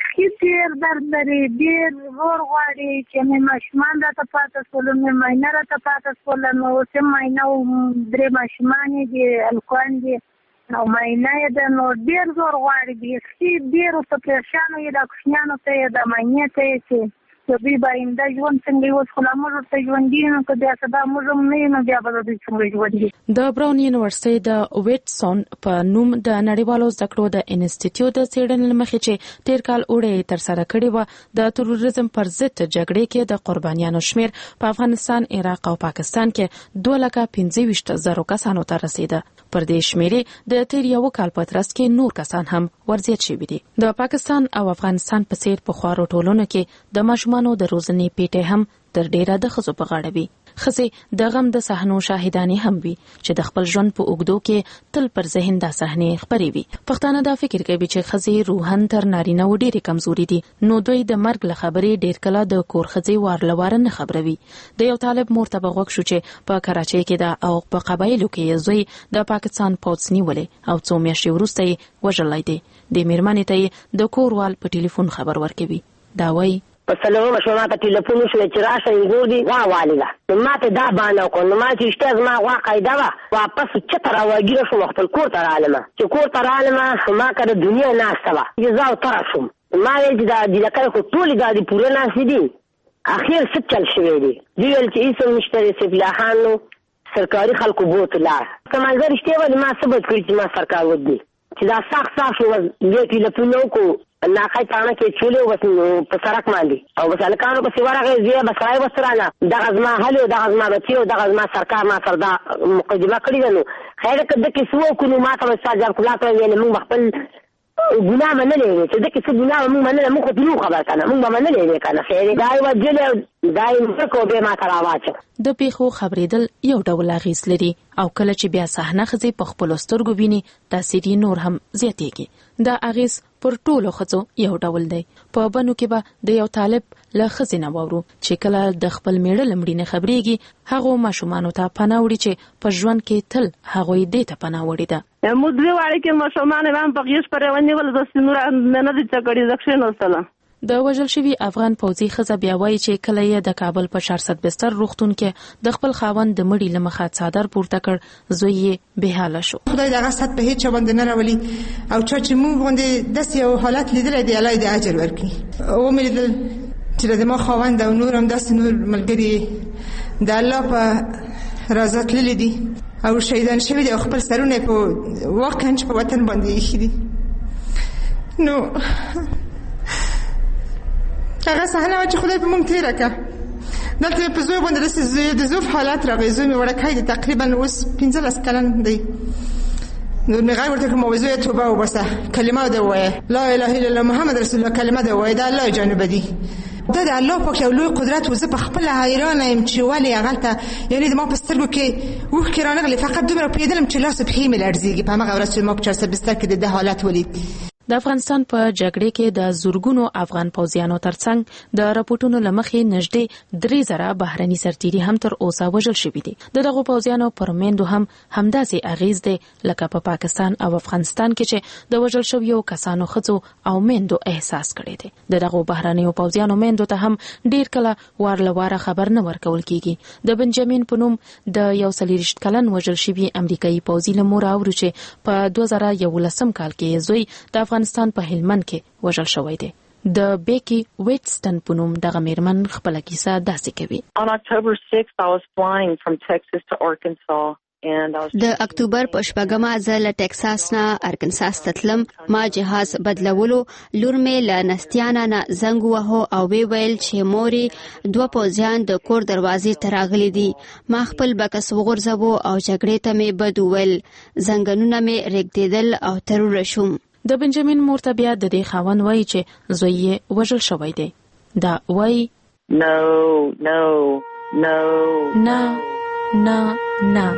ډېر درد لري ډېر زور غواړي چې مې ماشومان راته پاته شول مې ماینه راته پاته شول نو اوس ماینه درې ماشومان دي هلکان دي او ماینه یې ده نو ډېر زور غواړي بیخي ډېر ورته پریشانه یې دا کوچنیانو ته یې دا ماینې ته یې چې دوی به آینده ژوند څنګه اوس خو لا موږ ورته ژوندي یو نو که بیا سبا موږ هم نه یو نو بیا به دوی څنګه ژوندي. د براون یونیورسټۍ د ویټسون په نوم د نړیوالو زده کړو د انسټیټیوټ د څېړنې له مخې چې تیر کال اوړی ترسره کړې وه د تروریزم پر ضد جګړې کې د قربانیانو شمیر په افغانستان عراق او پاکستان کې دوه لکه پنځه ویشت زرو کسانو ته رسیده. پر دې شمیرې د تیر یو کال په ترڅ کې نور کسان هم ورزیات شوي دي. د پاکستان او افغانستان په څیر په خوارو ټولنو کې د ماشومانو د روزنې پیټه هم تر ډیره د ښځو په غاړه وي. ښځې د غم د صحنو شاهدانې هم وي چې د خپل ژوند په اوږدو کې تل پر ذهن دا صحنې خبرې وي. پښتانه دا فکر کوي چې ښځې روحن تر نارینه و ډېرې کمزوري دي نو دوی د مرګ له خبرې ډېر کله د کور ښځې وار له واره نه خبروي. د یو طالب مور ته به غوږ شو چې په کراچۍ کې ده او په قبایلو کې یې زوی د پاکستان پوځ نیولې او څو میاشتې وروسته یې وژلی دی. د میرمنې ته یې د کور وال په ټلیفون خبر ورکوي. دا وایي په څلورمه شپه ماته ټلیفون وشو چې راشه انګور دي غوا والده نو ماته دا بانه وکړه نو ما چې اشته زما غوا قاعده وه واپس چته راوګیره شوم خپل کور ته رالمه چې کور ته رالمه ما که د دنیا ناسته وه چې زه اوتره شوم ما ویل چې دا جلکۍ خو ټولې ګاډي پوره ناستې دي اخر څه چل شوی دی دوی ویل چې هېڅ هم نشته دی سیف الله خان نو سرکاري خلکو بوت لاره که منظر رښتیا ولې ما ثبت کړي چې ما سرکار ودي چې دا سخت سخت شو دې ټلیفون وکړو ناقای تانه کې چولې بس په سړک باندې او بس هلکانو پسې ورغی زه به سړی وسرانه دغه زما هل او دغه زما بچي او دغه زما سرکار ما سره دا مقدمه کړې ده نو خیر که دکې څه وکړو نو ما ته به ستا جاب الله ته ویل موږ به خپل ګناه منلی دی چې دکې څه ګناه به موږ منلی موږ خو دروغ خبر که نه موږ به منلی دی که نه خیر دا یې وجلې دا یې مړه کړو بیا ما ته راواچو. د پیښو خبرېدل یو ډول اغېز لري او کله چې بیا صحنه ښځې په خپلو سترګو ویني تاثیر یې نور هم زیاتېږي. دا اغېز پر ټولو ښځو یو ډول دی. په بنو کې به د یو طالب له ښځې نه واورو چې کله د خپل میړه له مړینې خبرېږي هغو ماشومانو ته پناه وړي چې په ژوند کې تل هغوی دې ته پناه وړې ده. موږ دوې واړې کې ماشومان یې هم په غېږ پورې ونیول داسې نور مې نه دي څه کړي زه کښېناستله. د وژل شوي افغان پوځي ښځه بیا وایي چې کله یې د کابل په چارصد بستر روغتون کې د خپل خاوند د مړي له مخه څادر پورته کړ زوی یې بېحاله شو. خدای دغه سات په هیڅ چا باندې نه راولي او چا چې موږ باندې داسې یو حالت لیدلی دی الله یې د اجر ورکړي. ومې لیدل چې زما خاوند او نور هم داسې نور ملګري د الله په رضا تللي دي او شهیدان شوي دي او خپل سرونه یې په واقعا چې په وطن باندې ایښي دي. نو هغه صحنه وه چې خدای په موږ تېره کړه. دلته مې په زوی باندې داسې د زوف حالات راغی. زوی مې وړکی دی تقریبا اوس پنځلس کلن دی. نو مې غږ ورته کړم وزویه توبه وباسه کلمه دې ووایه لا اله الا الله محمد رسول الله کلمه دې ووایه دا الله جانبه دي دا د الله پاک یو لوی قدرت و. زه په خپل حیرانه یم چې ولې هغلته یعنې ما په سترګو کې اوښکې رانغلې. فقط دومره پوهېدلم چې لاس پښې مې لړزېږي په همغه ورځ چې ما په چارسد بستر کې د ده حالت ولید. د افغانستان په جګړې کې د زورګونو افغان پوځیانو ترڅنګ د راپورټونو لمخې نږدې درې زره بهرني سرتیري هم تر اوسه وژل شوي دي. د دغو پوځیانو پر میندو هم همداسې اغیز دی لکه په پا پاکستان او افغانستان کې چې د وژل شویو کسانو ښځو او میندو احساس کړی دی. د دغو بهرنیو پوځیانو میندو ته هم ډیر کله وار له واره خبر نه ورکول کیږي. د بنجامین په نوم د یو څلوېښت کلن وژل شوي امریکایي پوځي له موره اورو چې په دوه زره یولسم کال کې زوی د افغانستان په هلمند کې وژل شوی دی. د بیکی ویټسټن په نوم دغه میرمن خپله کیسه داسې کوي. On October sixth I was flying from Texas to Arkansas. د اکتوبر په شپږمه زه له ټکساس نه ارکنساس ته تلم. ما جهاز بدلولو. لور مې له نستیانه نه زنګ وهو او وی ویل چې مورې دوه پوځیان د کور دروازې ته راغلي دي. ما خپل بکس وغورځوو او جګړې ته مې بد وویل. زنګنونه مې رېږدېدل او تروره شوم. د بنجامین مور ته بیا د دې خاوند وایي چې زوی یې وژل شوی دی. دا وایي نو نو نو نه نه نه.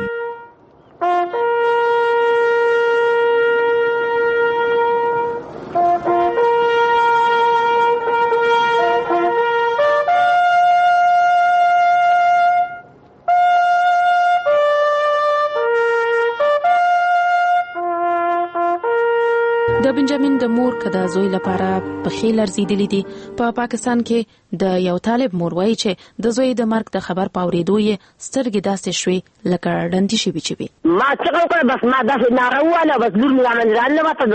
د بنجامین د مور که د زوی لپاره پښې لړزېدلې دي. په پا پاکستان کې د یو طالب مور وایي چې د زوی د مرګ د خبر په اورېدو یې سترګې داسې شوې لکه ډنډې شوي چې وي. ما څه وکړه بس ما داسې ناره وواله بس لور مې رامنځ راننوته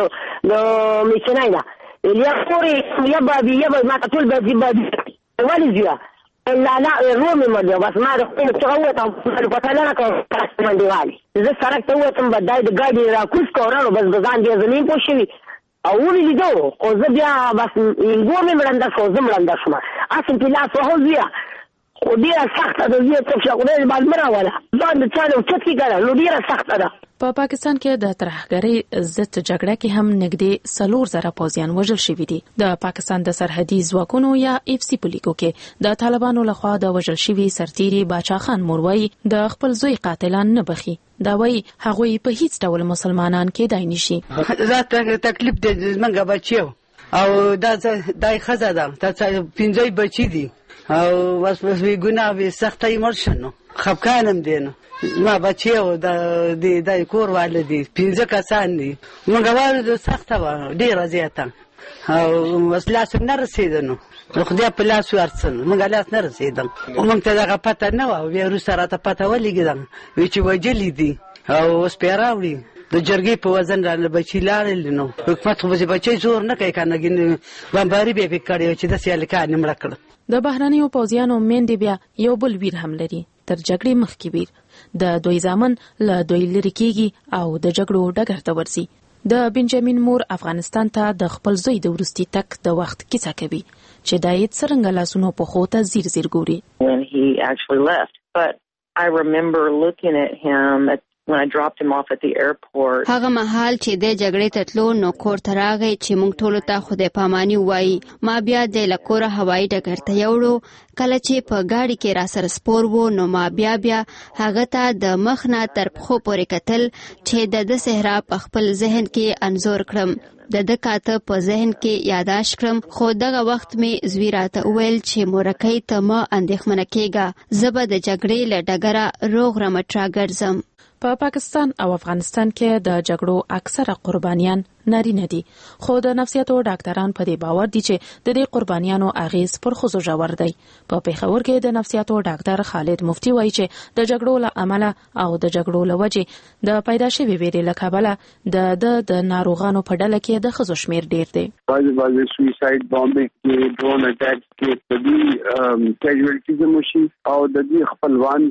د میشنۍ نه یا خورې یا بابي یا به ما ته ټول بابي بابي ولې ځوه لا لا رو مې مړ بس ما د خپل څه ووتم پته نه راکړه منډې والي. زه سړک ته ووتم به دا د ګاډي راکوز کړه بس ځان دې زمین پوه شوي او وی لیدو خو زه بیا بس انګور مې مړنده شو. زه مړنده شوم اصل په لاس وهو زیه خو ډېره سخته ده. زیه څه خدای دې باید مه راوله ځان د چا نه اوچت کړي که نه نو ډېره سخته ده. په پاکستان کې د ترهګرۍ ضد جګړه کې هم نږدې څلور زره پوځیان وژل شوي دي. د پاکستان د سرحدي ځواکونو یا اف سی په لیکو کې د طالبانو لخوا د وژل شوي سرتیري باچا خان مور وایي د خپل زوی قاتلان نه بخي. دا وایي هغوی په هیڅ ډول مسلمانان کېدای نشي. دا تکلیف دی زمونږ بچیو او دا دای ښځه ده دا پنځه بچي دي او بس بس وی ګناه وي سخته یې مړ شنو خفقانم دی نو ما بچیو د د کور واله دي پنځه کسان دي. موږ والو سخته وه ډېره زیاته او بس لاس نه رسېده نو خدای په لاس ورڅل موږ لاس نه رسېدم. موږ ته دغه پته نه وه بیا وروسته راته پته ولګېدم وی چې وجلي دي او اوس پې راوړي د جرګې په وزن رانه بچي لاړل نو حکومت خو بچی زور نه کوي که نه بمباري بیا پې کړې وه چې داسې هلکان یې مړه کړه. د بهرنیو پوځیانو میندې بیا یو بل ویر هم لري تر جګړې مخکې ویر. د دوی زامن له دوی لرې کېږي او د جګړو ډګر ته ورځي. د بنجامین مور افغانستان ته د خپل زوی د وروستي تګ د وخت کیسه کوي چې دا یې څرنګه لاسونو پښو ته زیر زیر ګوري. When he actually left, but I remember looking at him at when I dropped him off at the airport. هغه مهال چې د جګړې ته تلو نو کور ته راغی چې موږ ټولو ته خدای پاماني وایي. ما بیا د له کوره هوایي ډګر ته یوړو. کله چې په ګاډي کې را سره سپور و نو ما بیا بیا هغه ته د مخ نه تر پښو پورې کتل چې د ده صحرا په خپل ذهن کې انځور کړم. د ده کاته په ذهن کې یاداش کړم. خو دغه وخت مې زوی راته وویل چې مورکۍ ته مه اندېښمنه کېږه زه به د جګړې له ډګره روغ رمټ راګرځم. په پا پاکستان او افغانستان کې د جګړو اکثره قربانیان نارینه دي خو د نفسیاتو ډاکټران په دې باور دي چې د دې قربانیانو اغیز پر ښځو ژور دی. په پیښور کې د نفسیاتو ډاکټر خالد مفتی وایي چې د جګړو له امله او د جګړو له وجې د پیدا شوې ویرې له کبله د د ناروغانو په ډله کې د ښځو شمیر ډیر دی. بعضې بعضې سویساید بامبینګ کې ډرون اټیک کې د دې کیژوالټیز هم وشي او د دې خپلوان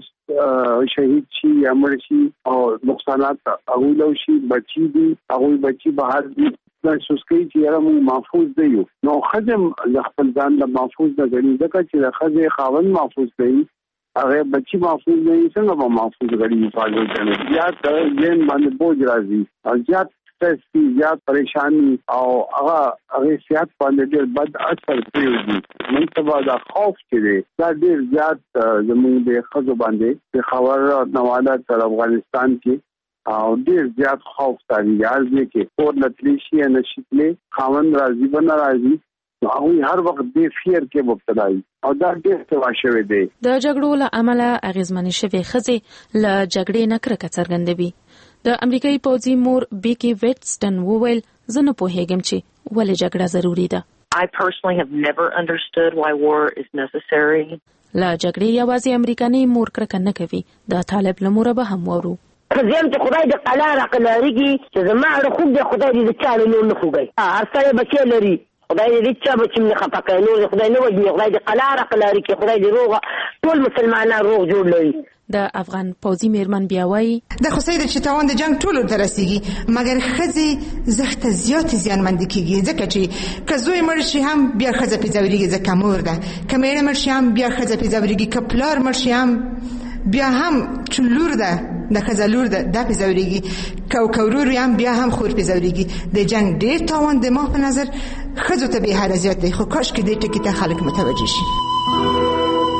شهید شي یا مړ شي او نقصانات هغوی له شي بچي دي هغوی بچي بهر دي محسوس کوي چې یاره موږ محفوظ دی یو نو ښځه د خپل ځان له محفوظ نه ګڼي ځکه چې د ښځې خاوند محفوظ دی هغه بچي محفوظ دی څنګه به محفوظ ګڼي فعال ګڼي زیات ذهن باندې بوج راځي او زیات سټرس دي زیات پریشانی او هغه هغه صحت باندې ډېر بد اثر کوي. منتبه دا خوف چې دی دا ډېر زیات زموږ د خزو باندې د خبر نواله تر افغانستان کې او ډېر زیات خوف تاری یارځي کې اور نتلیشي نشیتلې خاوند راځي بنا راځي او هر وخت دې فیر کې مبتلا وي او دا ډېر څه شوی دی. د جګړو له امله اغیزمنې شوې ښځې له جګړې نه کرکه څرګندوي. د امریکایي پوځي مور بیکی ویټسټن وویل زه نه پوهیږم چې ولې جګړه ضروري ده. I personally have never understood why war is necessary. له جګړې یوازې امریکایي مور کرکه نه کوي. د طالب له موره به هم وورو. زم ته خدای د قلار قلاريږي چې زما اړه خوب د خدای دې چاله نور نه خوګي. هر څه بچی لري. خدای دې چې بچی نه خپکه نور خدای نه وځي خدای دې قلار قلاري کې خدای دې روغ ټول مسلمانان روغ جوړ لري. د افغان پوځي میرمن بیا وایي د خصوصي د چتاوان د جنگ ټولو ترسيږي مګر خزي زخت زیات زیانمند کیږي ځکه چې کزوی مرشي هم بیا خزه پیځوريږي ځکه مور ده کمېړه مرشي هم بیا خزه پیځوريږي کپلار مرشي هم بیا هم چلور ده د خزلور ده د پیځوريږي کو کورور هم بیا هم خور پیځوريږي د جنگ ډېر تاوان د ما په نظر خزو ته به هر زیات دی خو کاش کې دې ټکی ته خلک متوجه شي.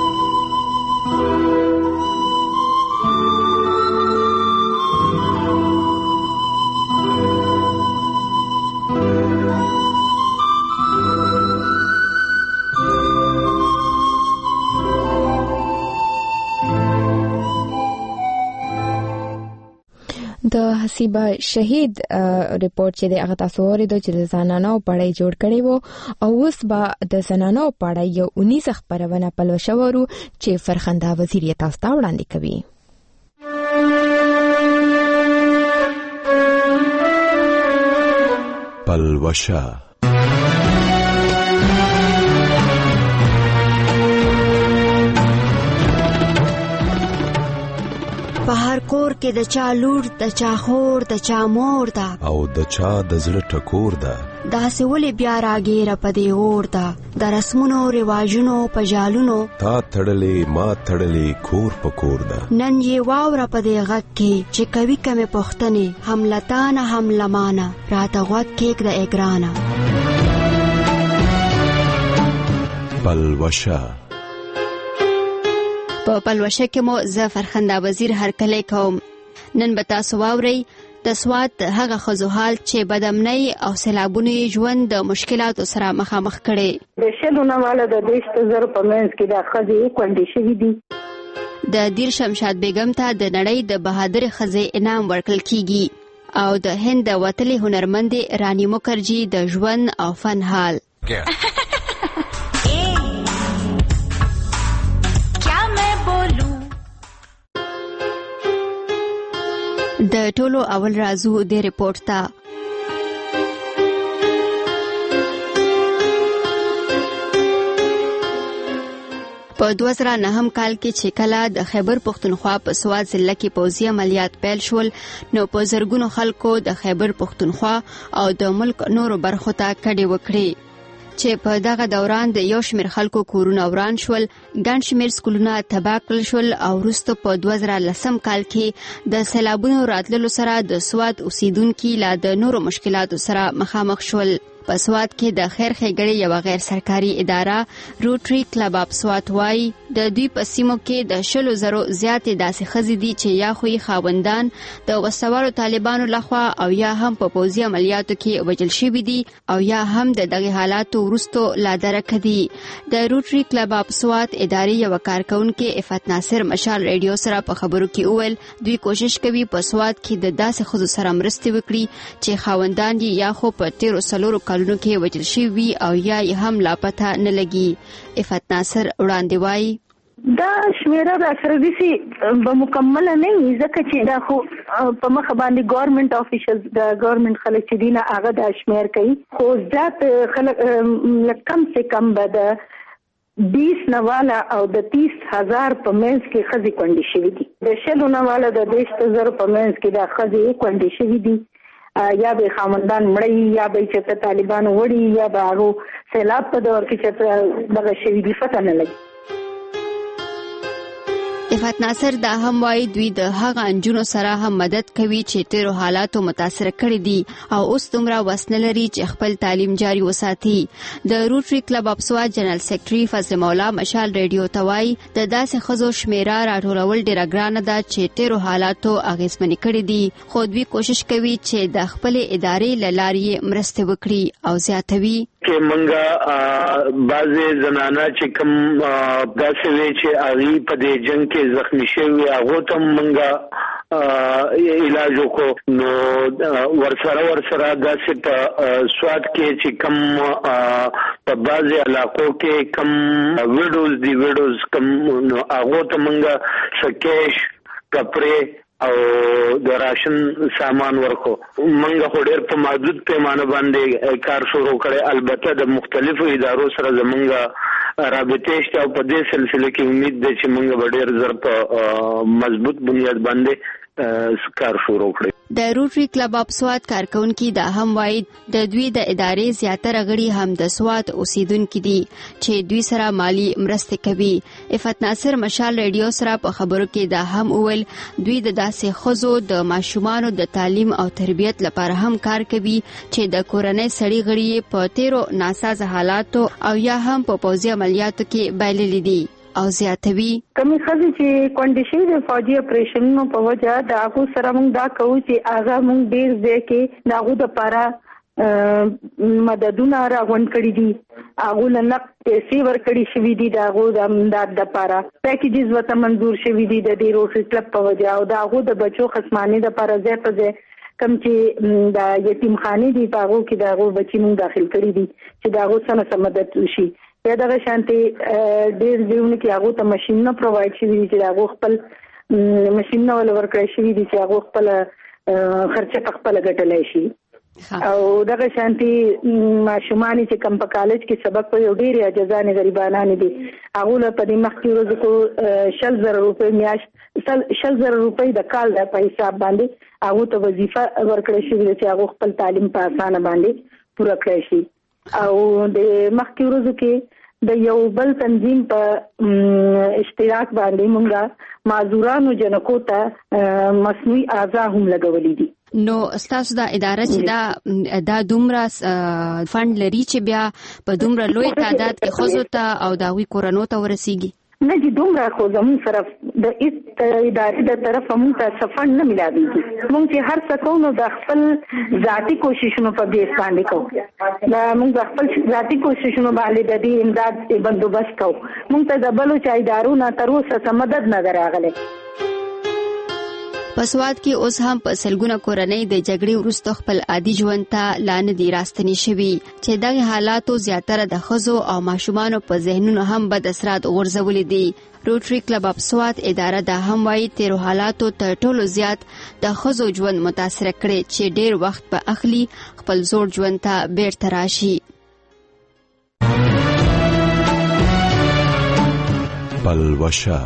د حسیبه شهید ریپورت چې د هغه تاسو ورېدو چې د زنانو پړای جوړ کړي وو او اوس به د زنانو پړای یو اونیس خبرونه پلوشه ورو چې فرخنده وزیر تاسو ته وړاندې کوي. پلوشه په هر کور کې د چا لور د چا خور د چا مور ده او د چا د زړه ټکور ده داسې ولې بیا راګیره په دې اور ده د رسمونو رواجونو په جالونو تا تړلې ما تړلې کور په کور ده نن یې واوره په دې غږ کې چې کوي کمې پوښتنې هم لتانه هم لمانه راته غوږ کېږده ای ګرانه. پلوشه په پلوشه کې مو زه فرخنده وزیر هرکلی کوم. نن به تاسو واورئ د سوات هغه ښځو حال چې بدامنۍ او سیلابونو یې ژوند د مشکلاتو سره مخامخ کړي. د شلو نه والا د دېشت زر په منځ کې د ښځې کونډې شوي دي. د دیر شمشاد بیگم ته د نړۍ د بهادر ښځې انعام ورکړل کیږي او د هند د وتلې هنرمندې رانی مکرجي د ژوند او فن حال. د ټولو اول رازو د ریپورت ته په دوه زره نهم کال کې چې کله د خیبر پښتونخوا په سوات ضلع کې پوځي عملیات پیل شول نو په زرګونو خلکو د خیبر پښتونخوا او د ملک نورو برخو ته کډې وکړې چې په دغه دوران د یو شمېر خلکو کورونه وران شول ګڼ شمېر سکولونه تباه کړل شول او وروسته په دوه زره لسم کال کې د سیلابونو راتللو سره د سوات اوسیدونکي لا د نورو مشکلاتو سره مخامخ شول. په سوات کې د خیر ښېګړې یوه غیر سرکاري اداره روټري کلب اپ سوات وایي د دوی په سیمو کې د شلو زرو زیاتې داسې ښځې دي چې یا خو یې خاوندان د وسوالو طالبانو لخوا او یا هم په پوځي عملیاتو کې وژل شوي دي او یا هم د دغه حالاتو وروستو لا درکه دي. د روټري کلب اپ سوات ادارې یوه کارکونکې عفت ناصر مشال ریډیو سره په خبرو کې وویل دوی کوشش کوي په سوات کې د داسې ښځو سره مرستې وکړي چې خاوندان یې یا خو په تیرو څلورو کلونو کې وژل شوي او یا یې هم لاپته نه لګي. عفت ناصر وړاندې وایي دا شمیره د سرویسي به مکمل نه وي ځکه چې دا خو په مخ باندې ګورنمنت افیشلز د ګورنمنت خلک چې دي نه هغه د شمیر کوي خو زیات خلک کم سے کم به د بیس نواله او د تیس هزار په منځ کې ښځې کونډې شوي دي. د شلو نواله د دېشت زر په منځ کې دا ښځې کونډې شوي دي یا به خاوندان مړی یا به چې طالبان وړي یا به هغه سیلاب په دور کې چې دغه شوي دي فتح نه لګي. عفت ناصر دا هم وایي دوی د هغه انجونو سره هم مدد کوي چې تیرو حالاتو متاثر کړي دي او اوس دومره وس نه لري چې خپل تعلیم جاري وساتي. د روټري کلب اف سوات جنرال سیکرټري فضل مولا مشال ریډیو ته وایي د داسې ښځو شمیره راټولول ډېره ګرانه ده چې تیرو حالاتو اغېزمنې کړي دي، خو دوی کوشش کوي چې د خپلې ادارې له لارې مرستې وکړي او زیاتوي کې منګه بعضې زنانه چې کوم داسې وی چې هغوی په دې جنګ کې زخمی شوي هغو ته منګه علاج وکړو، نو ورسره ورسره داسې په سوات کې چې کوم په بعضې علاقو کې کوم ویډوز دي ویډوز کوم نو هغو ته منګه سکیش کپړې او د راشن سامان ورکو. منګه خو ډېر په محدود پیمانه باندې کار شروع کړی، البته د مختلفو ادارو سره زمونږ رابطې شته او په دې سلسله کې امید ده چې منګه به ډېر زر په مضبوط بنیاد باندې کار شروع کړی. د روټري کلب اف سوات کارکونکي دا هم وایي د دوی د ادارې زیاتره غړي هم د سوات اوسیدونکي دي چې دوی سره مالی مرستې کوي. عفت ناصر مشال ریډیو سره په خبرو کې دا هم وویل دوی د داسې ښځو د ماشومانو د تعلیم او تربیت لپاره هم کار کوي چې د کورنۍ سړي غړي په تیرو ناسازه حالاتو او یا هم په پوځي عملیاتو کې بایللي دي او زیاتوي. کمی خزي چې کنډیشن د فوجي اپریشنونو په وجه د هغه سره موږ دا کوو چې هغه موږ ډیر ځای کې داغو د لپاره مددونه راغونډ کړي دي، هغه له نقد پیسې ورکړي شوي دي، داغو د امداد لپاره پیکیجز ورته منظور شوي دي د ډیرو کلب په وجه او داغو د بچو خصمانه لپاره ځای په ځای کم چې د یتیم خانه دي هغه کې داغو بچی موږ داخل کړي دي چې داغو سره مدد وشي. یا دغه شانتي ډېر ځایونه کې هغه ته ماشين نه پرووایډ شوي دي چې هغه خپل ماشين نه ول ورکړی شوي دي چې هغه خپل خرچه خپل ګټلای شي. او دغه شانتي ماشومان چې کم په کالج کې سبق په یو ډېر اجازه غریبانان دي هغه له په دې مخکې ورځ کو شل زره روپۍ میاشت شل زره روپۍ د کال د په حساب باندې هغه ته وظیفه ورکړی شوي چې هغه خپل تعلیم په اسانه باندې پوره کړی شي. او د مخکې ورځو کې د یو بل تنظیم په اشتراک باندې موږ معذورانو جنکو ته مصنوعي اعضاء هم لګولې دي. نو استاسو دا اداره چې دا دا دومره فند لري چې بیا په دومره لوی تعداد کې خزو ته او داوی کورونو ته ورسیږي نه دي دومره خو زمون سره د ادارې د طرف موږ ته سفند نه ملاويږي. موږ چې هر څه کوو نو د خپل ذاتی کوششونو په بیس باندې کوو، دا موږ خپل ذاتی کوششونو باندې د دې امداد بندوبست کوو. موږ ته د بلو چا ادارو نه تر اوسه مدد نه راغله. په سوات کې اوس هم په سلګونه کورنۍ د جګړې وروسته خپل عادي ژوند ته لاندې دي راستنې شوي چې دغه حالاتو زیاتره د ښځو او ماشومانو په ذهنونو هم بد اثرات غورځولي دي. روټري کلب اف سوات اداره دا هم وایي تیرو حالاتو تر ټولو زیات د ښځو ژوند متاثر کړي چې ډیر وخت په اخلي خپل زوړ ژوند ته بیرته راشي. پلوشا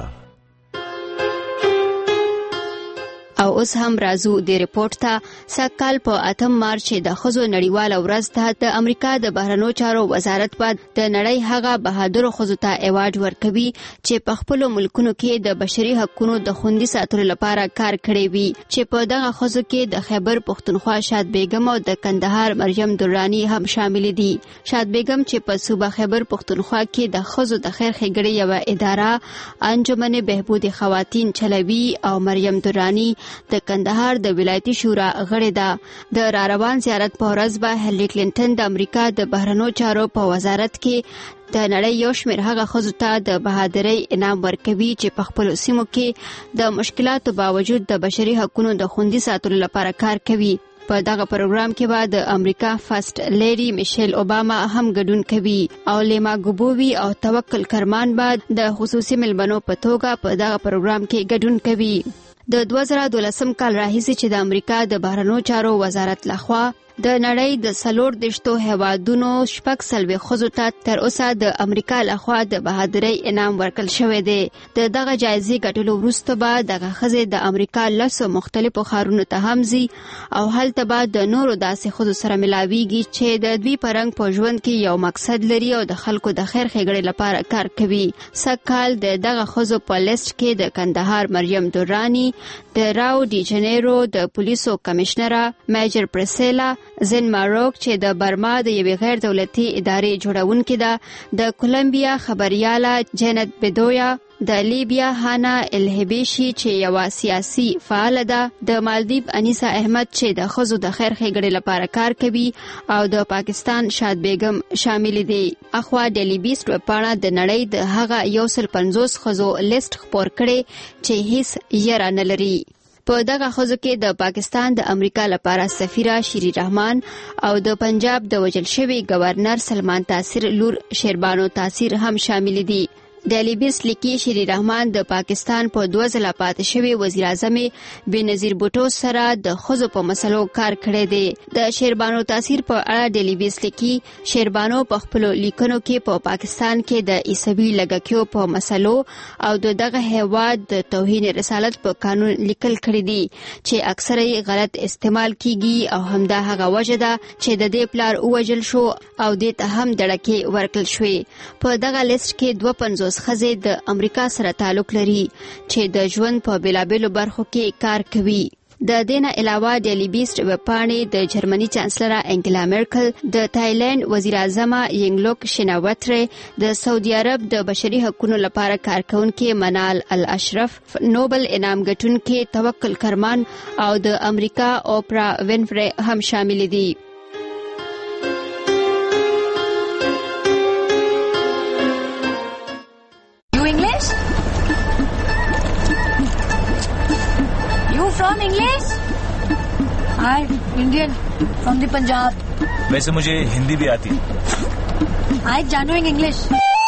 او اوس هم رازو د ریپورت ته. سکهال په اتم مارچ د ښځو نړیواله ورځ ته د امریکا د بهرنیو چارو وزارت بعد د نړۍ هغه بهادرو ښځو ته ایوارډ ورکوي چې په خپلو ملکونو کې د بشري حقوقو د خوندي ساتلو لپاره کار کړی وي، چې په دغه ښځو کې د خیبر پښتونخوا شاد بیگم او د کندهار مریم درانی هم شامل دي. شاد بیگم چې په صوبه خیبر پښتونخوا کې د ښځو د خیر ښېګڼې یوه اداره انجمن بهبود خواتین چلوي او مریم درانی د کندهار د ولایتي شورا غړې ده. د راروان زیارت په ورځ به هیلری کلینټن د امریکا د بهرنیو چارو په وزارت کې د نړۍ یو شمېر هغه ښځو ته د بهادرۍ انعام ورکوي چې په خپلو سیمو کې د مشکلاتو باوجود د بشري حقوقو د خوندي ساتلو لپاره کار کوي. په دغه پروګرام کې به د امریکا فرست لیډي میشل اوباما هم ګډون کوي او لیما ګوبووي او توکل کرمان به د خصوصي ملمنو په توګه په دغه پروګرام کې ګډون کوي. د دوه زره دولسم کال راهیسې چې د امریکا د بهرنیو چارو وزارت لخوا د نړۍ د څلور دشتو هیوادونو شپږ څلوېښت ښځو ته تر اوسه د امریکا لخوا د بهادرۍ انعام ورکړل شوی دی. د دغه جایزې ګټلو وروسته به دغه ښځې د امریکا لسو مختلفو ښارونو ته هم ځي او هلته به د نورو داسې ښځو سره ملاویږي چې د دوی په رنګ په ژوند کې یو مقصد لري او د خلکو د خیر ښېګړې لپاره کار کوي. سږ کال د دغه ښځو په لیست کې د کندهار مریم دورانی، د راو ډي جنیرو د پولیسو کمشنره میجر پرسیلا زن ماروک چې د برما د یوې غیر دولتي ادارې جوړونکې ده، د کولمبیا خبریاله جنت بدویا، د لیبیا هانا الهبیشي چې یوه سیاسي فعاله ده، د مالدیو انیسا احمد چې د ښځو د خیر ښېګړې لپاره کار کوي او د پاکستان شاد بیگم شامل دي. اخوا ډیلی بیسټ ویبپاڼه د نړۍ د هغه یو سل پنځوس ښځو لیست خپور کړی چې هیڅ یره نه لري. په دغه ښځو کې د پاکستان د امریکا لپاره سفیره شیری رحمان او د پنجاب د وژل شوي گورنر سلمان تاثیر لور شیربانو تاثیر هم شامل دي. ډیلی بیسټ لیکي شیری رحمان د پاکستان په دوه ځله پاتې شوي وزیر اعظم بېنظیر بوټو سره د ښځو په مسلو کار کړی دی. د شیربانو تاثیر په اړه ډیلی بیسټ لیکي شیربانو په خپلو لیکنو کې په پا پاکستان کې د عیسوي لږکیو په مسلو او د دغه هیواد د توهین رسالت په قانون لیکل کړي دي چې اکثره یې غلط استعمال کیږي او همدا هغه وجه ده چې د دې پلار ووژل شو او دې ته هم دړکې ورکړل شوې. په دغه لیست کې دوه پنځوس ښځې د امریکا سره تعلق لري چې د ژوند په بیلابیلو برخو کې کار کوي. د دې نه علاوه ډیلی بیسټ ویبپاڼې د جرمني چانسلره انګلا میرکل، د تایلند وزیر اعظم ینګلوک شیناوترې، د سعودي عرب د بشري حقوقو لپاره کارکونکي منال الاشرف، نوبل انعام ګټونکي توکل کرمان او د امریکا اوپرا وینفری هم شامل دي. From English? I'm Indian from the Punjab. वैसे मुझे हिंदी भी आती है. I genuine English.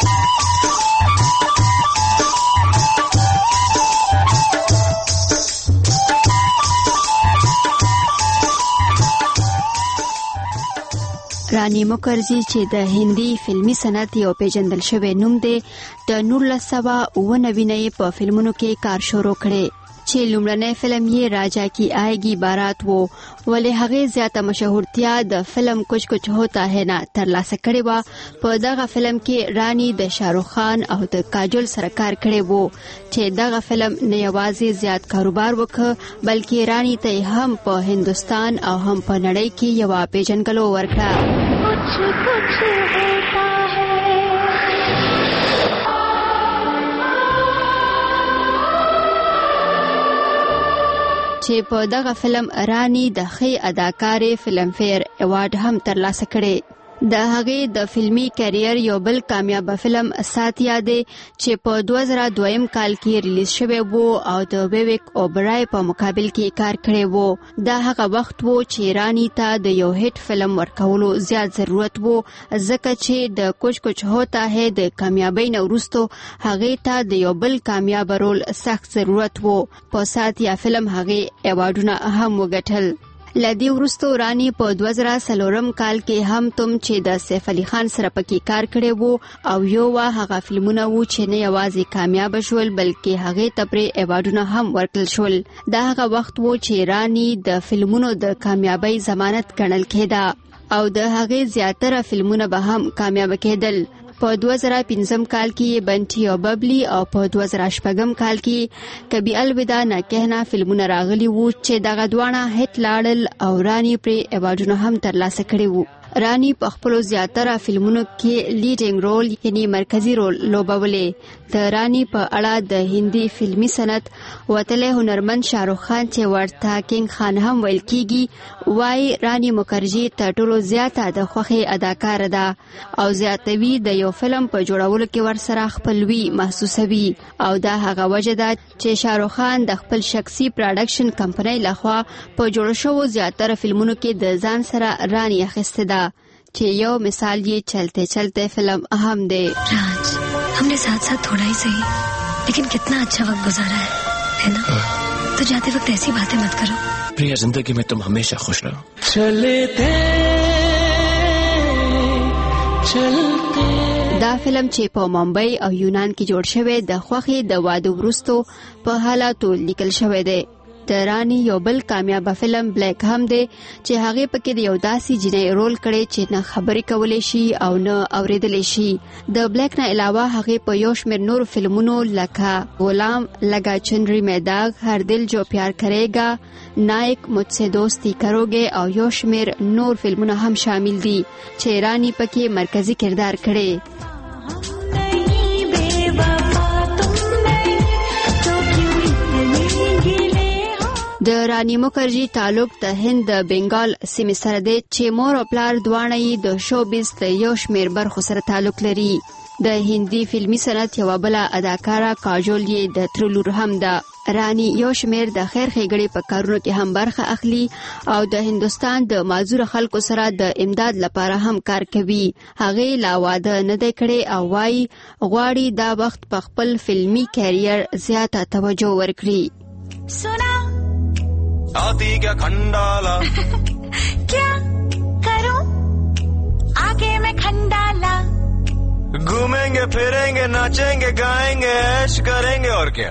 رانی مکرزی چې د هندي فلمي صنعت یو پیژندل شوی نوم دی، د نولس سوه اوه نوي نه یې په فلمونو کې کار شروع کړی چې لومړنی فلم یې راجا کی آئے گی بارات وو، ولې هغې زیاته مشهورتیا د فلم کچ کچ ہوتا ہے نه ترلاسه کړې وه. په دغه فلم کې رانی د شاهرخ خان او د کاجول سره کار کړی وو چې دغه فلم نه یوازې زیات کاروبار وکړ بلکې رانی ته هم په هندوستان او هم په نړۍ کې یوه پیژنګلو ورکړه. چې په دغه فلم رانی د ښې اداکارې فلم فیر ایوارډ هم ترلاسه کړی. د هغې د فلمی کیریر یو بل کامیاب فلم ساتیا دی چې په دوه زره دویم کال کې ریلیز شوی وو او د ویویک اوبرای په مقابل کې کار کړی وو. دا هغه وخت وو چې رانی ته د یو هیټ فلم ورکولو زیات ضرورت وو ځکه چې د کچ کچ ہوتا ہے د کامیابۍ نه وروسته هغې ته د یو بل کامیاب رول سخت ضرورت وو. په ساتیا فلم هغې ایوارډونه هم وګټل. لدی ورستو رانی په دوه زره څلورم کال کې هم تم چې د سیف علي خان سره پکې کار کړی وو او یو وا هغه فلمونه وو چې نه یوازې کامیاب شول بلکې هغې ته پرې ایوارډونه هم ورکړل شول. دا هغه وخت وو چې رانی د فلمونو د کامیابۍ ضمانت ګڼل کېده او د هغې زیاتره فلمونه به هم کامیاب کېدل. په دوه زره پنځم کال کې بنټي او ببلی او په دوه زره شپږم کال کې کبھی الوداع نه کہنا فلمونه راغلي وو چې دغه دواړه هټ لاړل او رانی پرې ایوارډونه هم ترلاسه کړي وو. رانی په خپلو زیاتره فلمونو کې لیډینګ رول یعنی مرکزی رول لوبولې. د رانی په اړه د هندي فلمي صنعت وتلی هنرمند شاهرخ خان چې ورته کینګ خان هم ویل کیږي وای رانی مکرجی تر ټولو زیاته د خوښۍ اداکاره ده او زیاتوي د یو فلم په جوړولو کې ورسره خپلوي محسوسوي او دا هغه وجه ده چې شاهرخ خان د خپل شخصي پروډکشن کمپنۍ لخوا په جوړ شوو زیاتره فلمونو کې د ځان سره رانی اخیسته ده چې یو مثال یہ چلتے چلتے فلم اہم دے. راج ہم نے ساتھ ساتھ تھوڑا ہی صحیح لیکن کتنا اچھا وقت گزارا ہے ہے نا؟ تو جاتے وقت ایسی باتیں مت کرو. अपनी यह जिंदगी में तुम हमेशा खुश रहो। चलते चलते دا فلم چې په ممبئی او یونان کې جوړ شوی د خوخي د واده وروستو په حالاتو لیکل شوی دی. د رانی یو بل کامیاب فلم بلیک هم دی چې هغه پکې د یو داسې جنۍ رول کړي چې نه خبرې کولې شي او نه اوریدلې شي. د بلیک نه علاوه هغه په یو شمېر نور فلمونو لکه غلام لگا چنری میں داغ، هر دل جو پیار کرے گا، نائک، مجھ سے دوستی کروگے او یو شمېر نور فلمونه هم شامل دي چې رانی پکې مرکزی کردار کړي. د رانی مکرجی تعلق د هند د بنگال سیمې سره دی چې مور او پلار دواړه یې د شوبیز د یو شمېر برخو سره تعلق لري. د هندي فلمي صنعت یوه بله اداکاره کاجول یې د تره لور هم ده. رانی یو شمېر د خیر ښېګړې په کارونو کې هم برخه اخلي او د هندوستان د معذوره خلکو سره د امداد لپاره هم کار کوي. هغې لا واده نه دی کړی او وایي غواړي دا وخت په خپل فلمي کیریر زیاته توجه ورکړي. आती क्या खंडाला क्या करूं आगे मैं खंडाला घूमेंगे फिरेंगे नाचेंगे गाएंगे ऐश करेंगे और क्या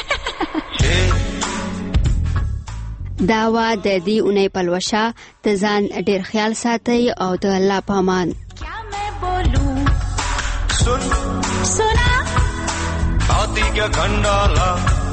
داوا د دې اونۍ پلوشه د ځان ډېر خیال ساتي او د الله پامان. क्या मैं बोलूं सुन सुना आती क्या खंडाला